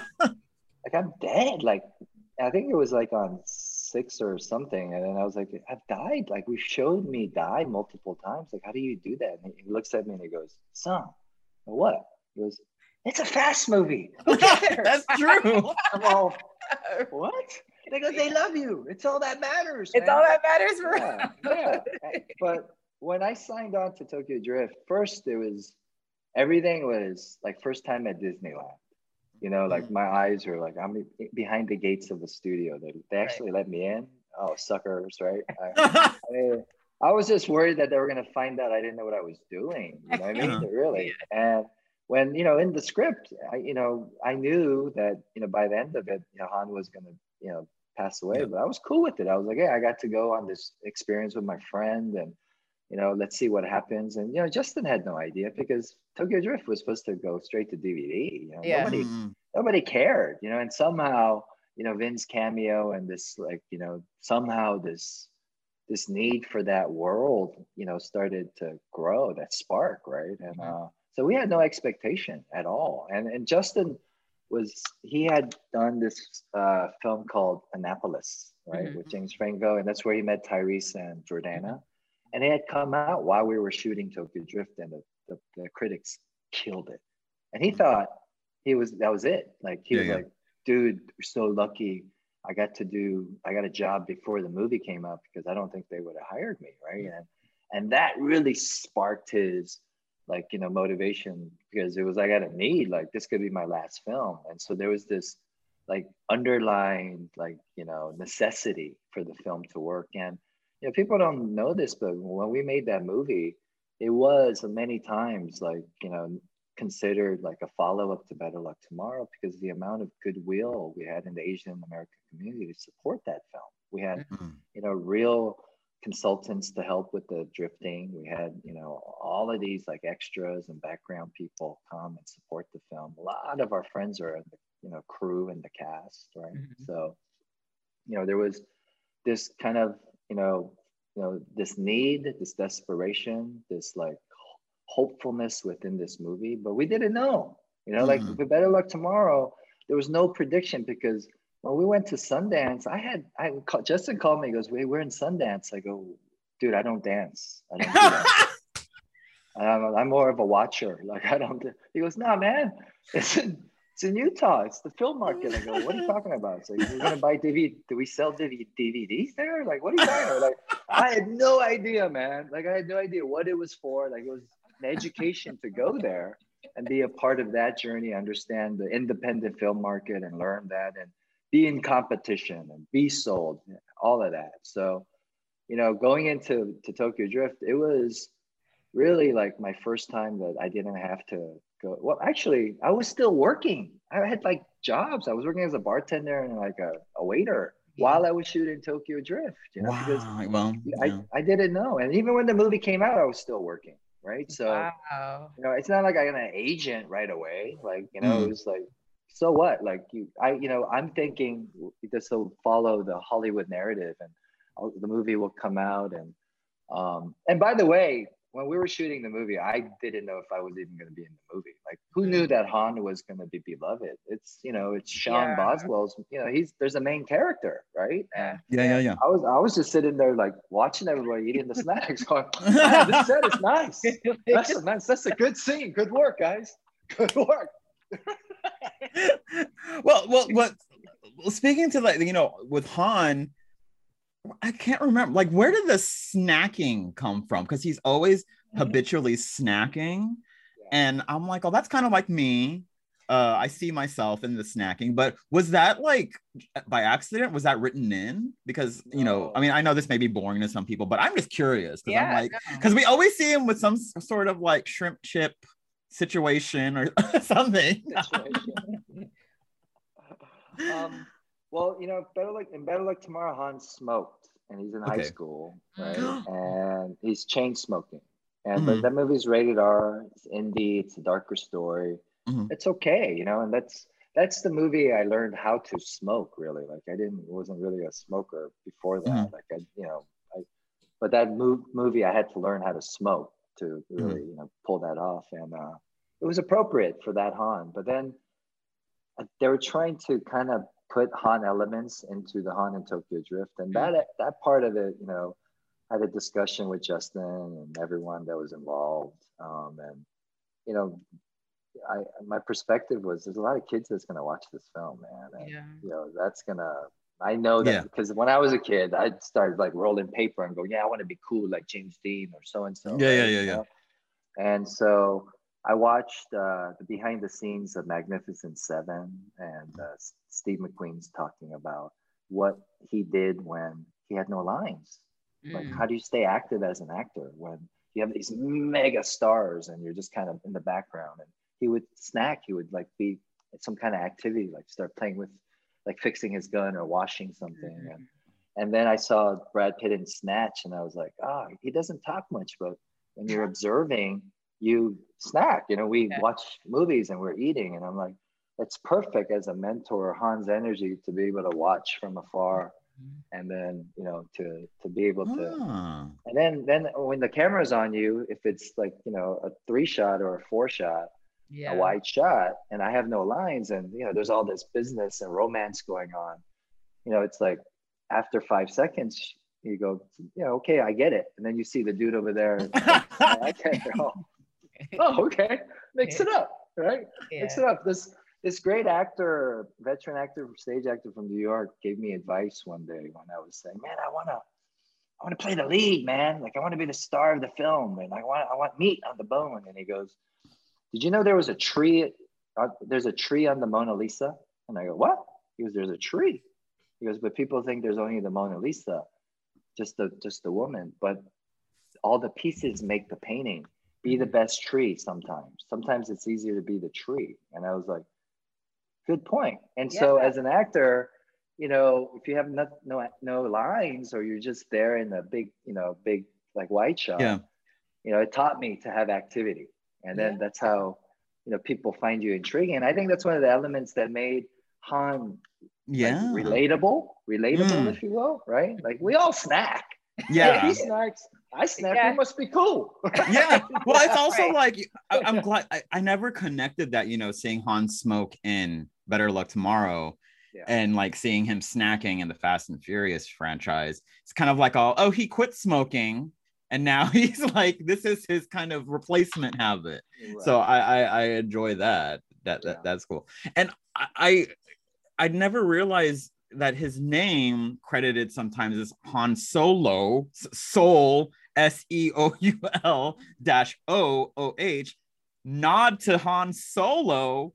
like I'm dead. Like, I think it was like on six or something. And then I was like, I've died. Like, we showed me die multiple times. Like, how do you do that? And he looks at me and he goes, son, what? He goes, it's a Fast movie. Who cares? That's true. I'm all, what? They go, they love you. It's all that matters. It's man. all that matters for Yeah, yeah. But when I signed on to Tokyo Drift, first it was, everything was like first time at Disneyland. You know, like my eyes were like, I'm behind the gates of the studio. They, they actually let me in. Oh, suckers, right? I, I, I was just worried that they were going to find out I didn't know what I was doing. You know what I mean? Uh-huh. Really. And when, you know, in the script, I, you know, I knew that, you know, by the end of it, you know, Han was going to, you know, pass away, Yeah. but I was cool with it. I was like, yeah, I got to go on this experience with my friend and, you know, let's see what happens. And, you know, Justin had no idea because Tokyo Drift was supposed to go straight to D V D. You know, Yeah. nobody, Mm. nobody cared, you know, and somehow, you know, Vin's cameo and this, like, you know, somehow this, this need for that world, you know, started to grow, that spark, right? And uh, so we had no expectation at all. And and Justin was, he had done this uh, film called Annapolis, right, Mhm. with James Franco, and that's where he met Tyrese and Jordana. And it had come out while we were shooting Tokyo Drift, and the, the, the critics killed it. And he thought he was, that was it. Like he Yeah, was yeah. like, dude, we're so lucky. I got to do, I got a job before the movie came out because I don't think they would have hired me, right? And and that really sparked his, like, you know, motivation, because it was, I got a need, like this could be my last film. And so there was this like underlying, like, you know, necessity for the film to work. And, you know, people don't know this, but when we made that movie, it was many times like, you know, considered like a follow-up to Better Luck Tomorrow, because the amount of goodwill we had in the Asian American community to support that film. We had, Mhm. you know, real consultants to help with the drifting. We had, you know, all of these like extras and background people come and support the film. A lot of our friends are in the, you know, crew and the cast, right? Mhm. So, you know, there was this kind of, you know, you know, this need, this desperation, this like hopefulness within this movie, but we didn't know, you know, like Mhm. with Better Luck Tomorrow, there was no prediction, because when we went to Sundance, I had, I call, Justin called me, he goes, wait, we're in Sundance. I go, dude, I don't dance. I don't do that. I'm, I'm more of a watcher. Like, I don't, do, he goes, nah, man, it's in, it's in Utah. It's the film market. I go, what are you talking about? So you're going to buy D V D. Do we sell D V Ds there? Like, what are you talking about? Like, I had no idea, man. Like, I had no idea what it was for. Like, it was an education to go there and be a part of that journey, understand the independent film market and learn that, and be in competition and be sold, all of that. So, you know, going into to Tokyo Drift, it was really like my first time that I didn't have to go. Well, actually, I was still working. I had like jobs. I was working as a bartender and like a, a waiter while I was shooting Tokyo Drift, you know, because Wow. Well, I, yeah. I didn't know. And even when the movie came out, I was still working, right? So, Wow. you know, it's not like I got an agent right away. Like, you know, Mm. it was like, so what? Like you, I, you know, I'm thinking this will follow the Hollywood narrative, and I'll, the movie will come out. And, um, and by the way, when we were shooting the movie, I didn't know if I was even going to be in the movie. Like, who knew that Han was going to be beloved? It's, you know, it's Sean Yeah. Boswell's, you know, he's, there's a main character, right? And Yeah, yeah, yeah. I was, I was just sitting there like watching everybody eating the snacks going, man, this set is nice. That's a nice, that's a good scene. Good work, guys. Good work. well, well, what? Well, speaking to like, you know, with Han, I can't remember. Like, where did the snacking come from? Because he's always habitually snacking, and I'm like, oh, that's kind of like me. Uh, I see myself in the snacking, but was that like by accident? Was that written in? Because, you know, I mean, I know this may be boring to some people, but I'm just curious because I'm Yeah, like, no. because we always see him with some s- sort of like shrimp chip situation or something. um, well, you know, better luck in Better Luck Tomorrow, Han smoked, and he's in high Okay. school, right? And he's chain smoking, And Mhm. but that movie's rated R. It's indie. It's a darker story. Mhm. It's okay, you know. And that's that's the movie I learned how to smoke. Really, like I didn't wasn't really a smoker before that. Mhm. Like I, you know, I but that mov- movie I had to learn how to smoke to really, you know, pull that off. And uh, it was appropriate for that Han. But then uh, they were trying to kind of put Han elements into the Han and Tokyo Drift, and that that part of it, you know, I had a discussion with Justin and everyone that was involved, um, and you know, I my perspective was there's a lot of kids that's gonna watch this film, man, and Yeah. you know that's gonna. I know that Yeah. because when I was a kid, I started like rolling paper and go, yeah, I want to be cool like James Dean or so and so. Yeah, yeah, yeah, yeah. And so I watched uh, the behind the scenes of Magnificent Seven, and uh, S- Steve McQueen's talking about what he did when he had no lines. Like, Mm. how do you stay active as an actor when you have these mega stars and you're just kind of in the background? And he would snack, he would like be at some kind of activity, like start playing with, like fixing his gun or washing something. Mhm. And, and then I saw Brad Pitt in Snatch, and I was like, oh, he doesn't talk much, but when you're observing, you snack. You know, we Yeah. watch movies and we're eating, and I'm like, it's perfect as a mentor, Hans Energy, to be able to watch from afar, and then you know to to be able to, Ah. and then then when the camera's on you, if it's like you know a three shot or a four shot, Yeah. a wide shot, and I have no lines, and you know there's all this business and romance going on, you know, it's like after five seconds you go, you know, okay, I get it, and then you see the dude over there, like, I can't, oh, oh, okay, mix it up, right? Mix Yeah. it up. This this great actor, veteran actor, stage actor from New York, gave me advice one day when I was saying, man, I wanna I wanna play the lead, man. Like I want to be the star of the film, and I want I want meat on the bone. And he goes, did you know there was a tree? Uh, there's a tree on the Mona Lisa. And I go, what? He goes, there's a tree. He goes, but people think there's only the Mona Lisa, just the just the woman. But all the pieces make the painting. Be the best tree sometimes. Sometimes it's easier to be the tree. And I was like, good point. And so Yeah. as an actor, you know, if you have no, no no lines, or you're just there in a big, you know, big like wide shot, Yeah. you know, it taught me to have activity. And then Yeah. that's how, you know, people find you intriguing. And I think that's one of the elements that made Han like, Yeah. relatable, relatable, Mm. if you will, right? Like we all snack. Yeah. He snacks. I snack. Yeah. We must be cool. Yeah. Well, it's also Right. like I, I'm glad I, I never connected that, you know, seeing Han smoke in Better Luck Tomorrow Yeah. and like seeing him snacking in the Fast and Furious franchise. It's kind of like, all, oh, he quit smoking and now he's like, this is his kind of replacement habit. So I, I I enjoy that. That, that Yeah. that's cool. And I I I'd never realized that his name credited sometimes as Han Solo, S- Soul, S E O U L dash O O H, nod to Han Solo.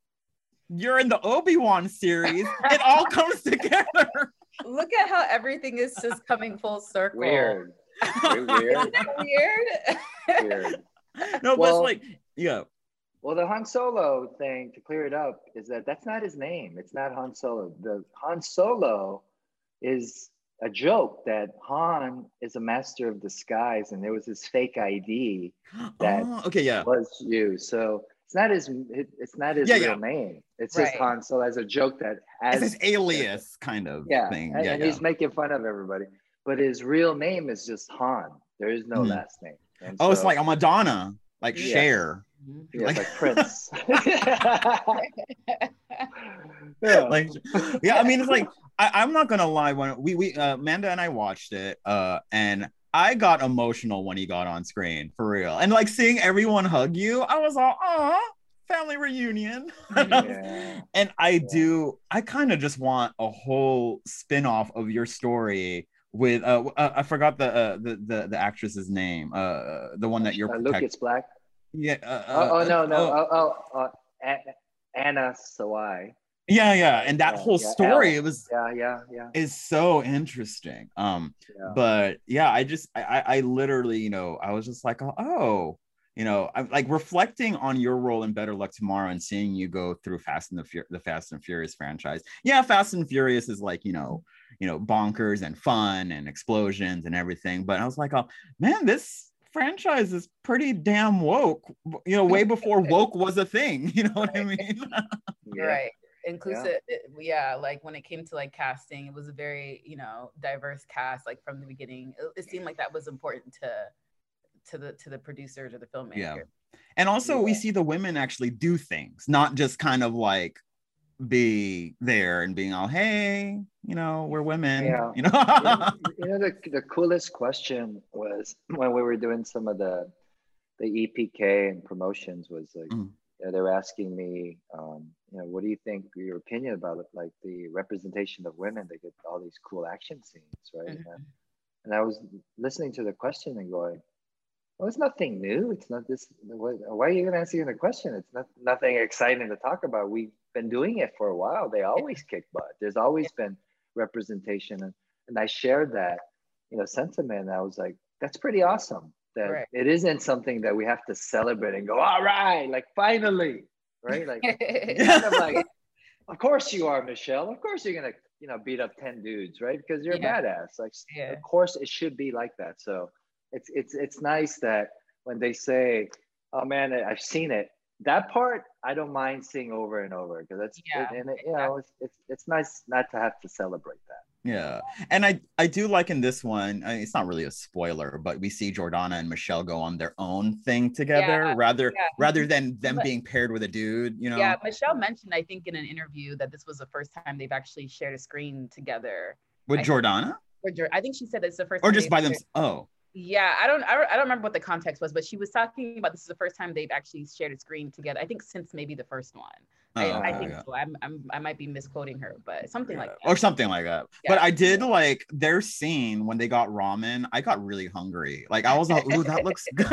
You're in the Obi-Wan series. It all comes together. Look at how everything is just coming full circle. Weird. Weird. Weird. Isn't it weird? Weird. No, but Well- it's like, yeah. Well, the Han Solo thing, to clear it up, is that that's not his name. It's not Han Solo. The Han Solo is a joke that Han is a master of disguise, and there was this fake I D that Oh, okay, yeah. was used. So it's not his. it- It's not his Yeah, real yeah. name. It's just Right. Han Solo as a joke that It's as this alias kind of yeah, thing. and, Yeah, and yeah. he's making fun of everybody. But his real name is just Han. There is no Mhm. last name. And Oh, it's so- like a Madonna, like Yes. Cher. yeah, like- like Prince. yeah. Like, yeah, I mean, it's like I, I'm not gonna lie. When we we uh, Amanda and I watched it, uh, and I got emotional when he got on screen for real, and like seeing everyone hug you, I was all, oh, family reunion. Yeah. And I do, I kind of just want a whole spin-off of your story with uh, uh I forgot the uh, the the the actress's name, uh, the one that you're Uh, protect- Lucas Black. Yeah. Uh, Oh, oh uh, no, no. oh, Oh, oh, uh, A- Anna Sawai. yeah, yeah, and that Yeah, whole yeah, story, Elle. it was Yeah, yeah, yeah. is so interesting. Um, Yeah. but yeah, I just I I I literally, you know, I was just like, oh, oh, you know, I'm like reflecting on your role in Better Luck Tomorrow and seeing you go through Fast and the Fur- the Fast and Furious franchise. Yeah, Fast and Furious is like, you know, you know, bonkers and fun and explosions and everything. But I was like, oh man, this franchise is pretty damn woke, you know, way before woke was a thing. You know what I mean? Yeah. Right. Inclusive. Yeah. It, yeah. Like when it came to like casting, it was a very, you know, diverse cast, like from the beginning. It, it seemed like that was important to, to the, to the producers or the filmmaker. Yeah. And also yeah. we see the women actually do things, not just kind of like be there and being all, hey, you know, we're women. Yeah. You know, you know, you know the, the coolest question was when we were doing some of the the E P K and promotions was like, mm. you know, they were asking me, um, you know, what do you think, your opinion about it, like the representation of women? They get all these cool action scenes, right? Mm-hmm. And, and I was listening to the question and going, well, it's nothing new. It's not this. Why are you even answering the question? It's not nothing exciting to talk about. We've been doing it for a while. They always kick butt. There's always been representation, and, and I shared that, you know, sentiment. I was like, that's pretty awesome. That right. it isn't something that we have to celebrate and go, all right, like finally, right? Like, kind of like, of course you are, Michelle. Of course you're gonna, you know, beat up ten dudes, right? Because you're yeah. a badass. Like, yeah. of course it should be like that. So. It's it's it's nice that when they say, "Oh man, I've seen it," that part I don't mind seeing over and over because that's yeah, it, and it, you know it's, it's it's nice not to have to celebrate that. Yeah, and I I do like in this one, I mean, it's not really a spoiler, but we see Jordana and Michelle go on their own thing together, yeah, rather yeah. rather than them being paired with a dude. You know. Yeah, Michelle mentioned, I think, in an interview that this was the first time they've actually shared a screen together with I Jordana. Think, I think she said it's the first. Or time just by themselves. Oh. Yeah, I don't, I don't, I don't remember what the context was, but she was talking about this is the first time they've actually shared a screen together. I think since maybe the first one. Oh, I, okay, I think yeah. so. I'm, I'm, I might be misquoting her, but something yeah. like that. Or something like that. Yeah. But I did like their scene when they got ramen. I got really hungry. Like I was like, ooh, that looks good.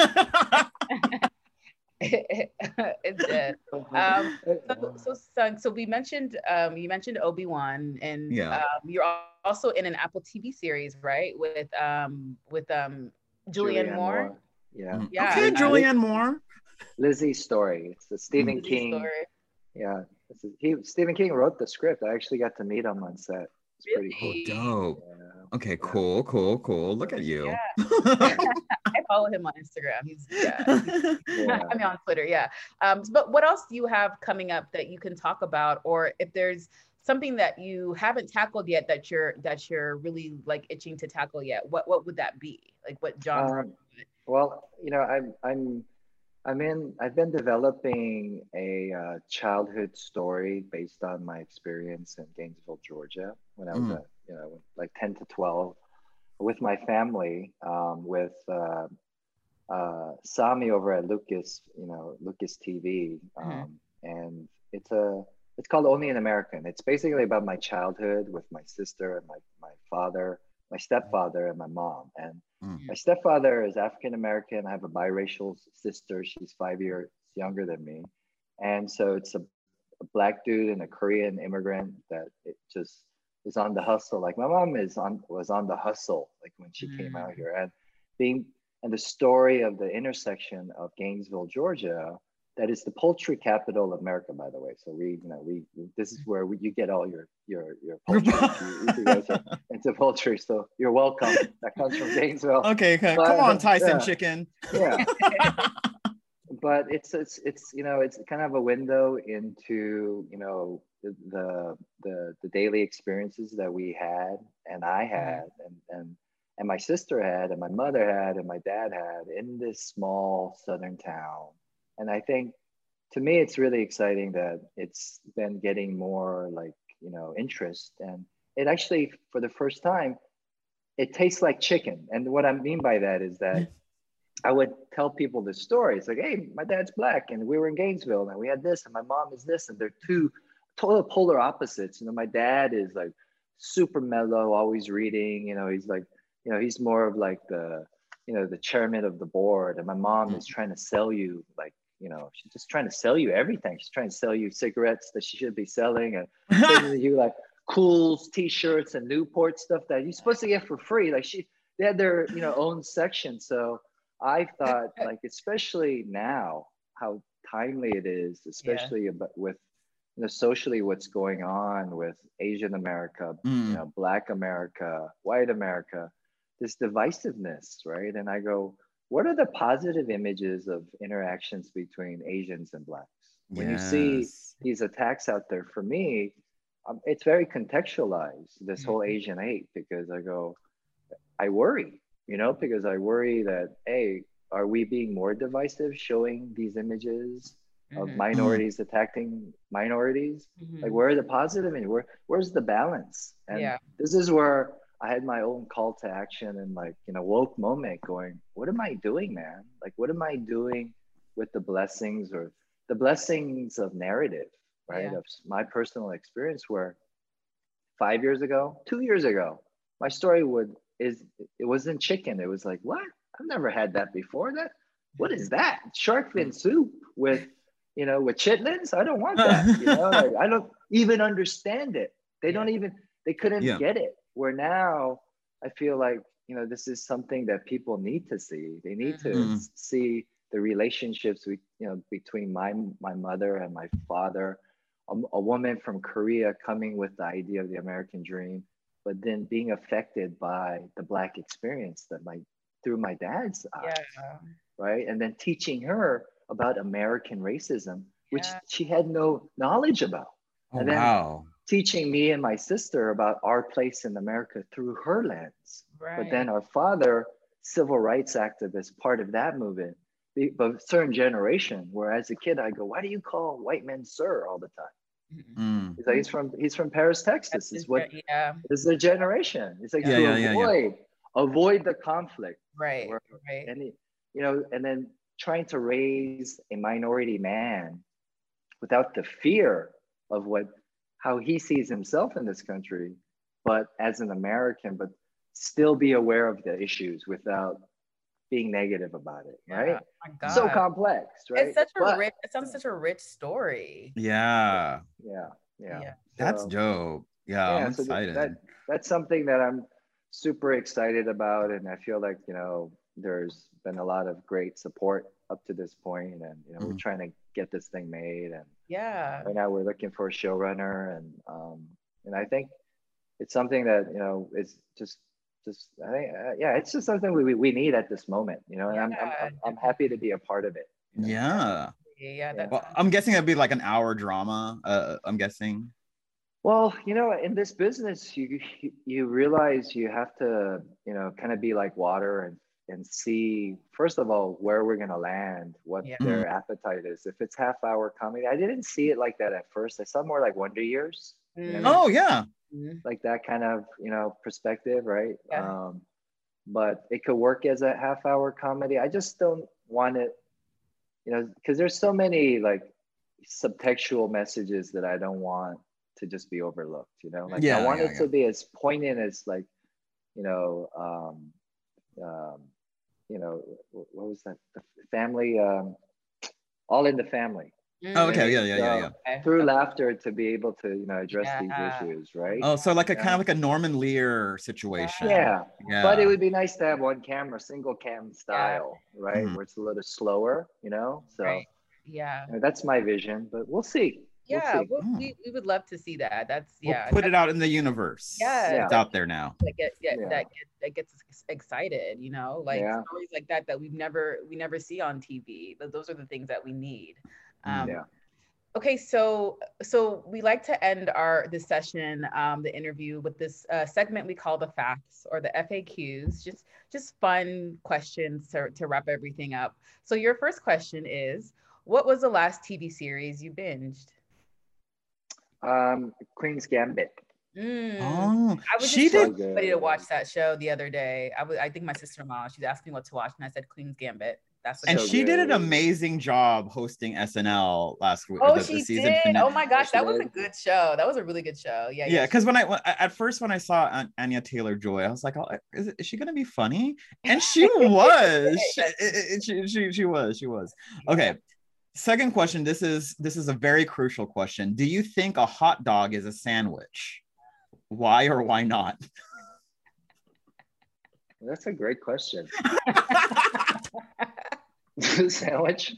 It did. Um, so, so, so, so we mentioned, um, you mentioned Obi-Wan, and yeah. um, you're also in an Apple T V series, right? With um, with um, Julianne, Julianne Moore. Moore. Yeah. yeah. Okay, Julianne Moore. Lizzie's story. It's the Stephen Lizzie's King. Story. Yeah, it's a, he Stephen King wrote the script. I actually got to meet him on set. It's really? pretty cool. Oh, dope. Yeah. Okay, cool, cool, cool. Look at you. Yeah. I follow him on Instagram. He's yeah. He's, yeah. I mean on Twitter. Yeah. Um, but what else do you have coming up that you can talk about, or if there's something that you haven't tackled yet that you're that you're really like itching to tackle yet? What what would that be? Like what genre? Um, well, you know, I'm I'm I'm in. I've been developing a uh, childhood story based on my experience in Gainesville, Georgia, when I was mm. a, you know, like ten to twelve, with my family, um, with uh, uh, Sami over at Lucas, you know, Lucas T V, um, mm-hmm. and it's a. It's called Only an American. It's basically about my childhood with my sister and my my father, my stepfather, and my mom. And mm. my stepfather is African American. I have a biracial sister. She's five years younger than me. And so it's a, a black dude and a Korean immigrant that it just is on the hustle. Like my mom is on was on the hustle, like when she mm. came out here. And being and the story of the intersection of Gainesville, Georgia, that is the poultry capital of America, by the way. So we, you know, we this is where we, you get all your your your poultry you, you guys are into poultry. So you're welcome. That comes from Gainesville. Okay, okay. But, come on, Tyson yeah. chicken. Yeah. But it's it's it's you know it's kind of a window into you know the the the, the daily experiences that we had and I had and and and my sister had and my mother had and my dad had in this small southern town. And I think, to me, it's really exciting that it's been getting more like, you know, interest. And it actually, for the first time, it tastes like chicken. And what I mean by that is that I would tell people the story. It's like, hey, my dad's black and we were in Gainesville and we had this and my mom is this. And they're two total polar opposites. You know, my dad is like super mellow, always reading. You know, he's like, you know, he's more of like the, you know, the chairman of the board. And my mom is trying to sell you like, you know, she's just trying to sell you everything. She's trying to sell you cigarettes that she should be selling and selling you like Cools, t-shirts and Newport stuff that you're supposed to get for free. Like she, they had their, you know, own section. So I thought like, especially now, how timely it is, especially yeah. about with, you know, socially what's going on with Asian America, mm. you know, Black America, white America, this divisiveness, right? And I go, what are the positive images of interactions between Asians and Blacks? When yes. you see these attacks out there, for me, um, it's very contextualized, this mm-hmm. whole Asian hate, because I go, I worry, you know, because I worry that, hey, are we being more divisive showing these images of mm-hmm. minorities mm-hmm. attacking minorities? Mm-hmm. Like, where are the positive and where, where's the balance? And yeah. this is where I had my own call to action and like, you know, woke moment going, what am I doing, man? Like, what am I doing with the blessings or the blessings of narrative, right? Yeah. Of my personal experience where five years ago, two years ago, my story would, is, it wasn't chicken. It was like, what? I've never had that before. That, what is that? Shark fin soup with, you know, with chitlins? I don't want that. You know, like, I don't even understand it. They yeah. don't even, they couldn't yeah. get it. Where now I feel like, you know, this is something that people need to see. They need mm-hmm. to see the relationships we, you know, between my my mother and my father, a, a woman from Korea coming with the idea of the American dream, but then being affected by the Black experience that my through my dad's eyes, yeah. right? And then teaching her about American racism, which yeah. she had no knowledge about. Oh, and then wow. teaching me and my sister about our place in America through her lens. Right. But then our father, civil rights activist, part of that movement, but a certain generation, where as a kid, I go, why do you call white men sir all the time? Mm. He's, like, he's from he's from Paris, Texas. Is what yeah. this is the generation. It's like yeah, to yeah, avoid yeah, yeah. avoid the conflict. Right. Where, right. And it, you know, and then trying to raise a minority man without the fear of what how he sees himself in this country, but as an American, but still be aware of the issues without being negative about it, right? Yeah, my God. So complex, right? It's such a but, rich, it sounds such a rich story. Yeah. Yeah, yeah. yeah. That's so, dope. Yeah, yeah I'm so excited. That, that's something that I'm super excited about. And I feel like, you know, there's been a lot of great support up to this point, and, you know, mm. we're trying to get this thing made. And yeah, right now we're looking for a showrunner, and, um, and I think it's something that, you know, is just, just I think uh, yeah it's just something we, we need at this moment, you know, and yeah. I'm, I'm I'm happy to be a part of it, you know? yeah yeah, yeah. Well, I'm guessing it'd be like an hour drama, uh I'm guessing. Well, you know, in this business, you you realize you have to, you know, kind of be like water and and see, first of all, where we're gonna land, what yeah. their appetite is. If it's half hour comedy, I didn't see it like that at first. I saw more like Wonder Years. Mm. You know? Oh yeah. Like that kind of, you know, perspective, right? Yeah. Um, but it could work as a half hour comedy. I just don't want it, you know, because there's so many like subtextual messages that I don't want to just be overlooked, you know? Like yeah, I want yeah, it yeah. to be as poignant as like, you know, um, um, you know, what was that? The family, um, All in the Family. Oh, okay, yeah, yeah, so yeah, yeah. Through laughter to be able to, you know, address yeah. these issues, right? Oh, so like a yeah. kind of like a Norman Lear situation. Yeah. yeah. But it would be nice to have one camera, single cam style, yeah. right? Mm-hmm. Where it's a little slower, you know? So right. yeah, you know, that's my vision, but we'll see. Yeah, we'll see. We'll, we we would love to see that. That's yeah. We'll put it out in the universe. Yeah, yeah. It's out there now. That get, get yeah. that get, that gets us excited, you know, like yeah. stories like that that we've never we never see on T V. But those are the things that we need. Um, yeah. Okay, so so we like to end our this session, um, the interview, with this uh, segment we call the facts, or the F A Qs. Just just fun questions to to wrap everything up. So your first question is, what was the last T V series you binged? Um, Queen's Gambit. Mm. Oh, I was she just did. ready to watch that show the other day. I was, I think my sister-in-law, she asked me what to watch, and I said Queen's Gambit. That's what and so she good. did an amazing job hosting S N L last week. Oh, the, she the season did. finale. Oh my gosh, that was a good show. That was a really good show. Yeah. Yeah, because when I when, at first when I saw An- Anya Taylor-Joy, I was like, oh, is, it, is she gonna be funny? And she was. she, it, it, she, she she was. She was. Okay. Second question. This is this is a very crucial question. Do you think a hot dog is a sandwich? Why or why not? That's a great question. Sandwich?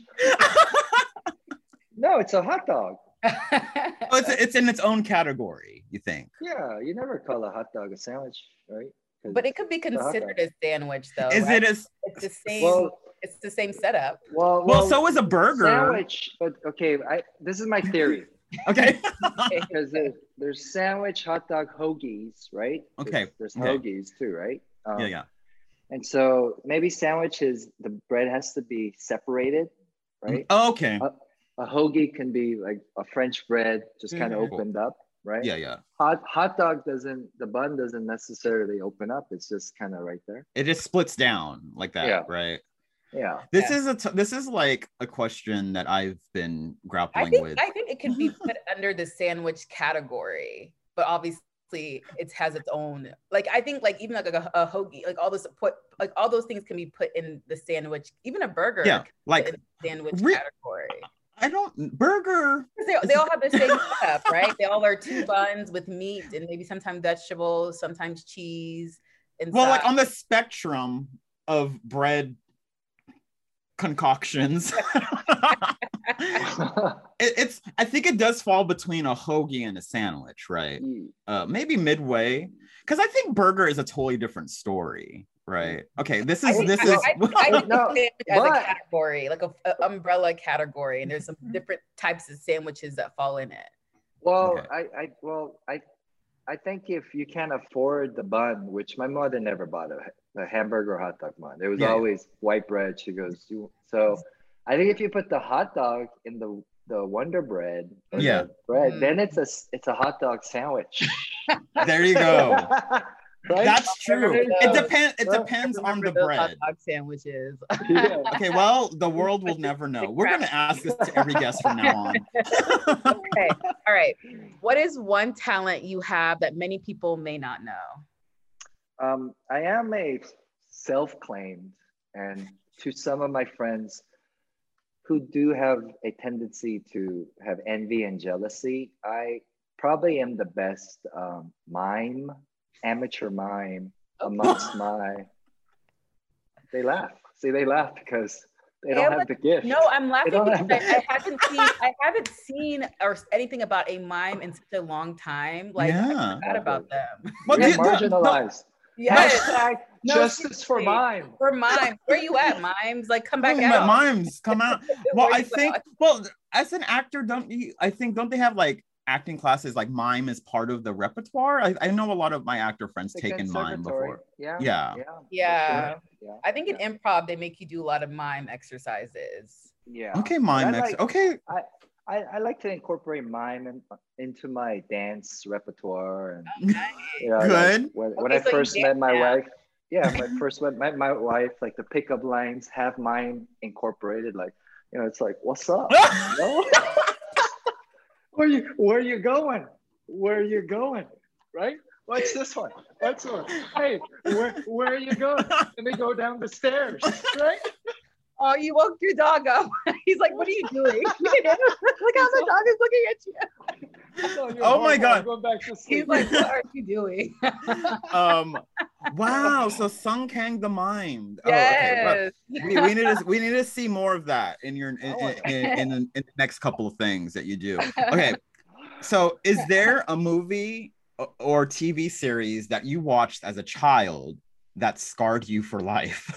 No, it's a hot dog. Oh, it's it's in its own category, you think? Yeah, you never call a hot dog a sandwich, right? But it could be considered a sandwich, though. Is right? it as it's the same? Well, It's the same setup. Well, Well, so is a burger. Sandwich, but okay, I this is my theory. Okay. Because there, there's sandwich, hot dog, hoagies, right? Okay. There's, there's Okay. hoagies too, right? Um, yeah, yeah. And so maybe sandwiches, the bread has to be separated, right? Okay. A, a hoagie can be like a French bread, just kind of Mhm. opened up, right? Yeah, yeah. Hot hot dog doesn't, the bun doesn't necessarily open up. It's just kind of right there. It just splits down like that, Yeah. right? Yeah. This Yeah. is a t- this is like a question that I've been I grappling think with. I think it can be put under the sandwich category, but obviously it has its own. Like I think like even like a, a hoagie, like all this put like all those things can be put in the sandwich. Even a burger, Yeah, can be like- put in the sandwich Re- category. I don't burger. 'Cause They, they all have the same setup, right? They all are two buns with meat and maybe sometimes vegetables, sometimes cheese. And Well, like on the spectrum of bread concoctions, it, it's I think it does fall between a hoagie and a sandwich, right? Uh, maybe midway, because I think burger is a totally different story, right? Okay, this I is think- this I- is I, I, think No, sandwich as a but- category, like a, a umbrella category, and there's some different types of sandwiches that fall in it. Well, Okay. I, I, well, I, I think if you can't afford the bun, which my mother never bought a, a hamburger or hot dog bun. It was Yeah, yeah. always white bread. She goes, you, so I think if you put the hot dog in the the Wonder Bread, or Yeah. the bread, Mm. then it's a s- it's a hot dog sandwich. there you go. Right? That's true. Remember It those. depends. It Well, depends on Remember the those hot bread. dog sandwiches. Yeah. Okay, well, the world will never know. We're gonna ask this to every guest from now on. Okay, all right. What is one talent you have that many people may not know? Um, I am a self-claimed, and to some of my friends who do have a tendency to have envy and jealousy, I probably am the best um, mime, amateur mime amongst my. They laugh. See, they laugh because they don't Yeah, have the gift. No, I'm laughing don't because have I, that. I haven't seen I haven't seen or anything about a mime in such a long time. Like I Yeah. forgot about them. Well, We're the- the- marginalized. Yes, Hashtag No, justice for seriously. mime. for mimes. Where you at, mimes? Like come back Oh, out. mimes come out. Well, Where I you think. at? Well, as an actor, don't you? I think don't they have like acting classes? Like mime is part of the repertoire. I, I know a lot of my actor friends The taken mime conservatory. before. Yeah. Yeah. Yeah. Yeah. for sure. Yeah. I think in yeah. improv they make you do a lot of mime exercises. Yeah. Okay, But mime. I Ex- like- okay. I, I like to incorporate mime in, into my dance repertoire, and Oh, nice. you know, like, Good. when, when Okay, I so you first met dance my now. wife, yeah, when I first met my, my wife, like the pickup lines have mime incorporated. Like, you know, it's like, "What's up? No? where you Where you going? Where you going? Right? Watch this one. Watch this one. Hey, where Where are you going? And they go down the stairs, right? Oh, you woke your dog up. He's like, what are you doing? Look how the dog is looking at you. So you're Oh my horrible. God. Go back to sleep. He's like, what are you doing? Um. Wow. So Sung Kang the mime. Oh, okay. Well, Yes. we, we need to we need to see more of that in your in, Oh. in, in, in, the- in the next couple of things that you do. Okay. So is there a movie o- or T V series that you watched as a child that scarred you for life?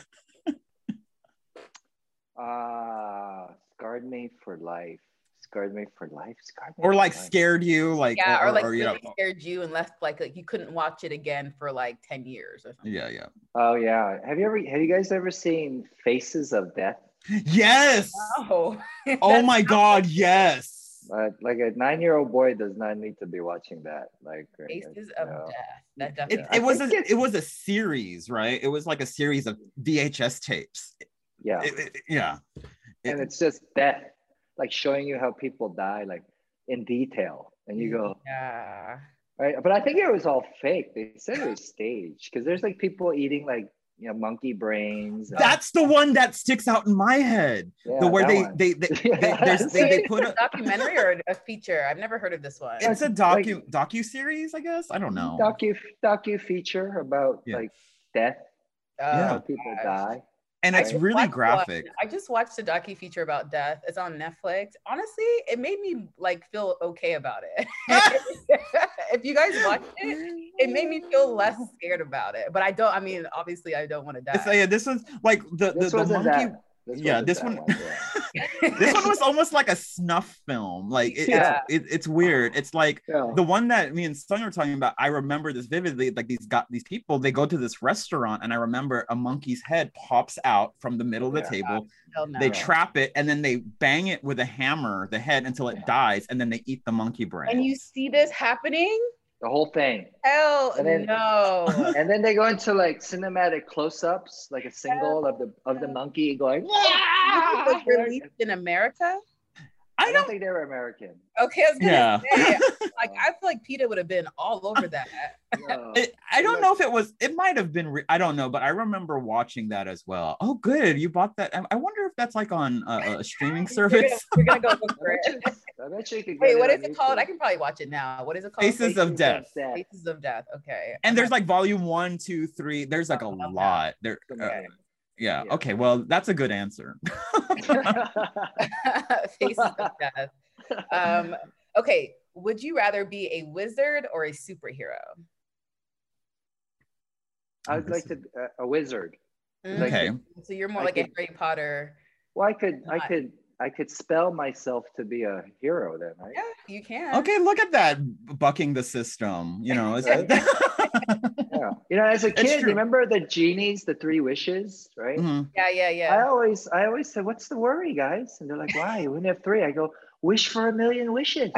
Uh, scarred me for life. Scarred me for life. Scarred me Or for like life. scared you, like Yeah, or, like you really know, scared you and left like, like you couldn't watch it again for like ten years or something. yeah, yeah. Oh yeah. Have you ever? Have you guys ever seen Faces of Death? Yes. Oh, Oh my God, yes. Uh, like a nine-year-old boy does not need to be watching that. Like uh, Faces you of know. Death. That It, definitely. I it was think a, it's- it was a series, right? It was like a series of V H S tapes. Yeah, It- it- yeah. and It- it's just death, like showing you how people die, like in detail, and you go, Yeah. right? But I think it was all fake. They said it was staged because there's like people eating like you know monkey brains. and- That's the one that sticks out in my head. yeah, the where that they, one. they they they Yeah. there's Wait, they, they is put it a, a documentary or a feature? I've never heard of this one. it's a Like- docu docu series, I guess. I don't know. docu docu feature about Yeah. like death, Yeah. how Oh, people gosh. die. And I it's just really watched graphic. one- I just watched a docu feature about death. It's on Netflix. Honestly, it made me like feel okay about it. If you guys watched it, it made me feel less scared about it. But I don't. I mean, obviously, I don't want to die. It's, yeah, this was like the the, This the wasn't monkey. that. This yeah, wasn't this that one, one, yeah. this one was almost like a snuff film. Like it, Yeah. it's it, it's weird. It's like Yeah. the one that me and Sung were talking about. I remember this vividly. Like these got these people. They go to this restaurant, and I remember a monkey's head pops out from the middle of the Yeah. table. Hell no. They trap it, and then they bang it with a hammer, the head, until it dies, and then they eat the monkey brain. And you see this happening? The whole thing. Hell And then- no. And then they go into like cinematic close-ups, like a single of the of the monkey going. This was released in America? I I don't don't. think they were American. Okay, I was gonna Yeah. say, like I feel like PETA would have been all over that. No. It, I don't know if it was. It might have been. Re- I don't know, but I remember watching that as well. Oh, good, you bought that. I, I wonder if that's like on a, a streaming We're gonna, service. we're gonna go look I for bet it. you, I bet you could get Wait, what on is it called? YouTube. I can probably watch it now. What is it called? Faces of Death. Faces of Death. Okay. And there's like volume one, two, three. There's like a Oh, okay. lot. There. Uh, Okay. yeah. Yeah. Okay. Well, that's a good answer. Faces of Death. Um, okay. Would you rather be a wizard or a superhero? I'd like to uh, a wizard. Like, Okay. So you're more I like a could- Harry Potter. Well, I could, I Not- could, I could spell myself to be a hero then, right? Yeah, you can. Okay. Look at that, bucking the system. You know. Is Right. Yeah. You know, as a It's kid, true. remember the genies, the three wishes, right? Mhm. Yeah, yeah, I yeah. always, I always said, "What's the worry, guys?" And they're like, "Why? You only have three." I go, "Wish for a million wishes."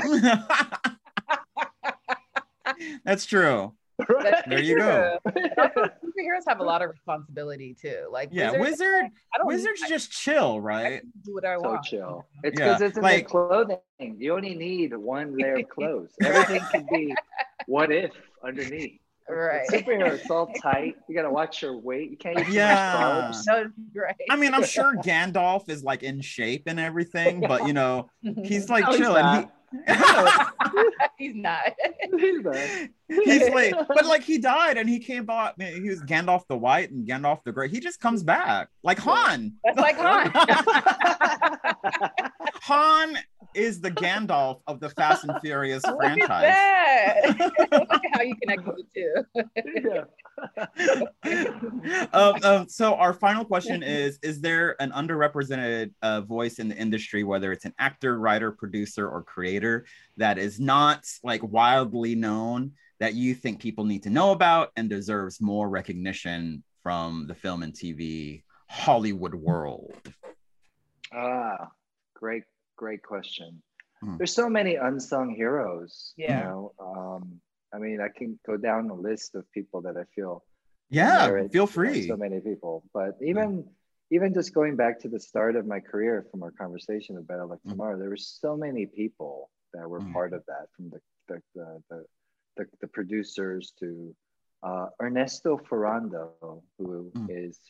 That's true. That's There you go. true. Also, superheroes have a lot of responsibility too. Like Yeah, wizards, wizard. I don't Wizards I, just chill, I right? can do what I So want. chill. It's Yeah, because it's in like- the clothing. You only need one layer of clothes. Everything can be what if underneath. Right. With superhero, it's all tight. You gotta watch your weight. You can't eat too Yeah. much carbs. No, right. I mean, I'm sure Gandalf is like in shape and everything, but you know, he's like No, he's chilling. not. He's not. He's not. He, he's like, but like he died and he came back. He was Gandalf the White and Gandalf the Great. He just comes back like Han. That's like Han. Han is the Gandalf of the Fast and Furious Look franchise. at that. Look at how you connected the two. Yeah. um, um, so our final question is: Is there an underrepresented uh, voice in the industry, whether it's an actor, writer, producer, or creator, that is not like wildly known, that you think people need to know about and deserves more recognition from the film and T V Hollywood world? Ah, great, great question. Hmm. There's so many unsung heroes. Yeah. You know, um, I mean, I can go down the list of people that I feel. Yeah, merit, feel you know, free. So many people, but even even just going back to the start of my career from our conversation of Better Luck Mm. Tomorrow, there were so many people that were Mm. part of that, from the the the the, the, the producers to uh, Ernesto Ferrando, who Mm. is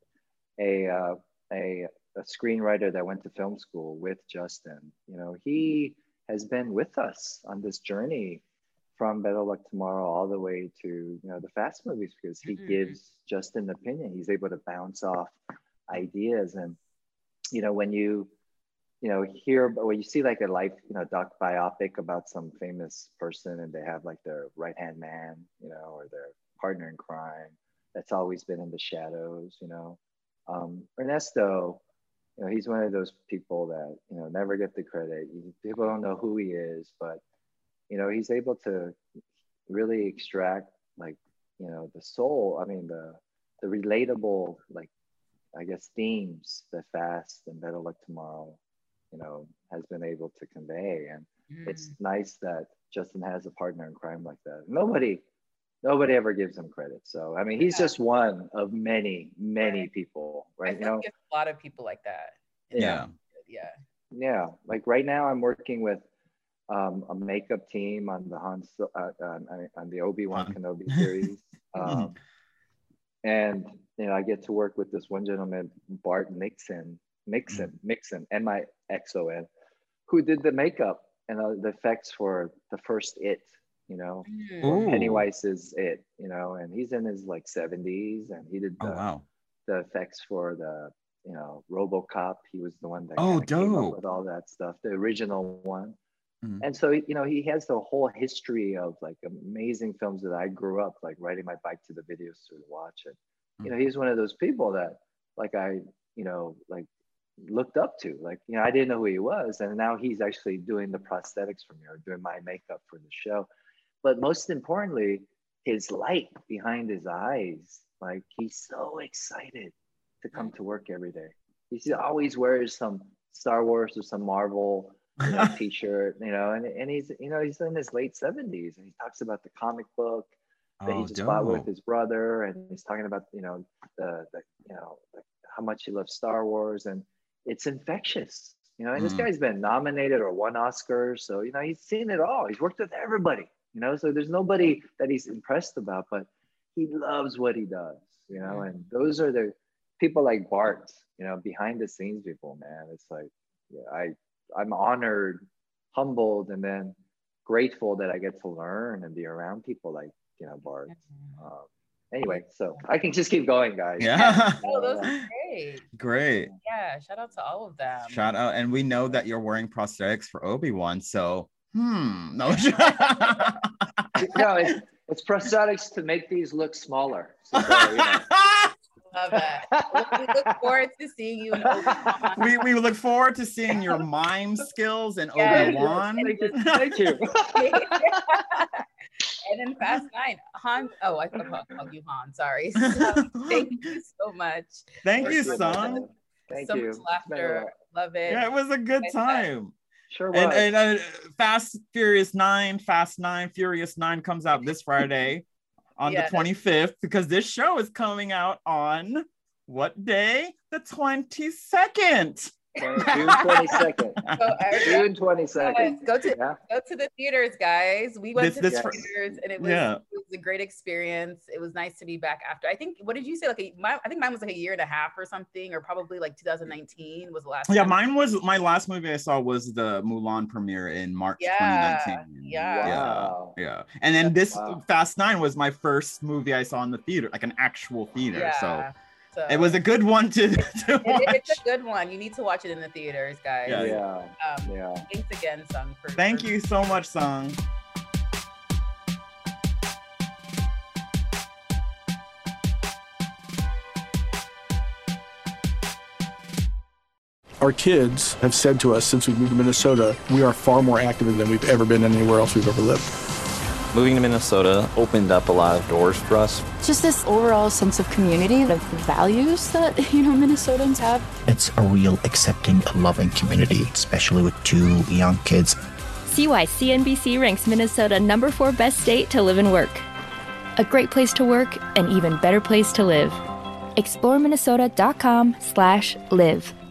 a uh, a a screenwriter that went to film school with Justin. You know, he has been with us on this journey from Better Luck Tomorrow all the way to, you know, the Fast movies, because he Mhm. gives just an opinion. He's able to bounce off ideas. And, you know, when you, you know, hear, when you see like a life, you know, doc biopic about some famous person and they have like their right-hand man, you know, or their partner in crime, that's always been in the shadows, you know. Um, Ernesto, you know, he's one of those people that, you know, never get the credit. You, people don't know who he is, but you know, he's able to really extract like, you know, the soul, I mean, the the relatable, like, I guess, themes that Fast and Better Luck Tomorrow, you know, has been able to convey. And Mm. it's nice that Justin has a partner in crime like that. Nobody, nobody ever gives him credit. So, I mean, he's Yeah. just one of many, many Right. people, I right? You feel know, like there's a lot of people like that. Yeah. Yeah. yeah. Like right now I'm working with um, a makeup team on the Han, So- uh, on, on the Obi-Wan Han. Kenobi series. Um, and, you know, I get to work with this one gentleman, Bart Nixon, Mixon, Mixon, M I X O N, who did the makeup and uh, the effects for the first It, you know, Mm. Ooh. Pennywise's It, you know, and he's in his like seventies, and he did the, Oh wow. the effects for the, you know, RoboCop. He was the one that Oh, kinda came dope. up with all that stuff, the original one. Mhm. And so, you know, he has the whole history of like amazing films that I grew up like riding my bike to the video store to watch it. You know, he's one of those people that like I, you know, like looked up to. Like, you know, I didn't know who he was. And now he's actually doing the prosthetics for me or doing my makeup for the show. But most importantly, his light behind his eyes, like he's so excited to come to work every day. He always wears some Star Wars or some Marvel you know, t-shirt, you know, and, and he's, you know, he's in his late seventies and he talks about the comic book that oh, he just dope. bought with his brother. And he's talking about, you know, the, the you know, the, how much he loves Star Wars, and it's infectious, you know, and mm. this guy's been nominated or won Oscars. So, you know, he's seen it all. He's worked with everybody, you know, so there's nobody that he's impressed about, but he loves what he does, you know, mm. and those are the people like Bart, you know, behind the scenes people, man. It's like, yeah, I, I'm honored, humbled, and then grateful that I get to learn and be around people like, you know, Bart. Um, anyway, so I can just keep going, guys. Yeah. Oh, those are great. Great. Yeah, shout out to all of them. Shout out. And we know that you're wearing prosthetics for Obi-Wan, so, hmm. No, no it's, it's prosthetics to make these look smaller. So, you know. Love it. We look forward to seeing you in Obi-Wan. We, we look forward to seeing your mime skills in yes. Obi-Wan. Thank you. Thank you. And then Fast Nine, Han. Oh, I thought called you Han. Sorry. So, thank you so much. Thank you, son. Thank so you. much laughter. Love it. Yeah, it was a good time. Sure was. And, and uh, Fast Furious Nine, Fast Nine, Furious Nine comes out this Friday on yes. the twenty-fifth, because this show is coming out on what day? The twenty-second. June twenty-second. So, June twenty-second. Go to yeah. go to the theaters, guys. We went this, to this the fr- theaters, and it was, yeah. it was a great experience. It was nice to be back after. I think. What did you say? Like, a, my, I think mine was like a year and a half or something, or probably like two thousand nineteen was the last. Yeah, time. mine was my last movie I saw was the Mulan premiere in March yeah, twenty nineteen. Yeah, wow. yeah, yeah. And then this wow. Fast Nine was my first movie I saw in the theater, like an actual theater. Yeah. So. So, it was a good one to, to watch. It, it's a good one. You need to watch it in the theaters, guys. Yeah. Yeah. Um, yeah. Thanks again, Sung. For, Thank for- you so much, Sung. Our kids have said to us since we moved to Minnesota, we are far more active than we've ever been anywhere else we've ever lived. Moving to Minnesota opened up a lot of doors for us. Just this overall sense of community, of the values that, you know, Minnesotans have. It's a real accepting, loving community, especially with two young kids. See why C N B C ranks Minnesota number four best state to live and work. A great place to work, an even better place to live. explore minnesota dot com slash live.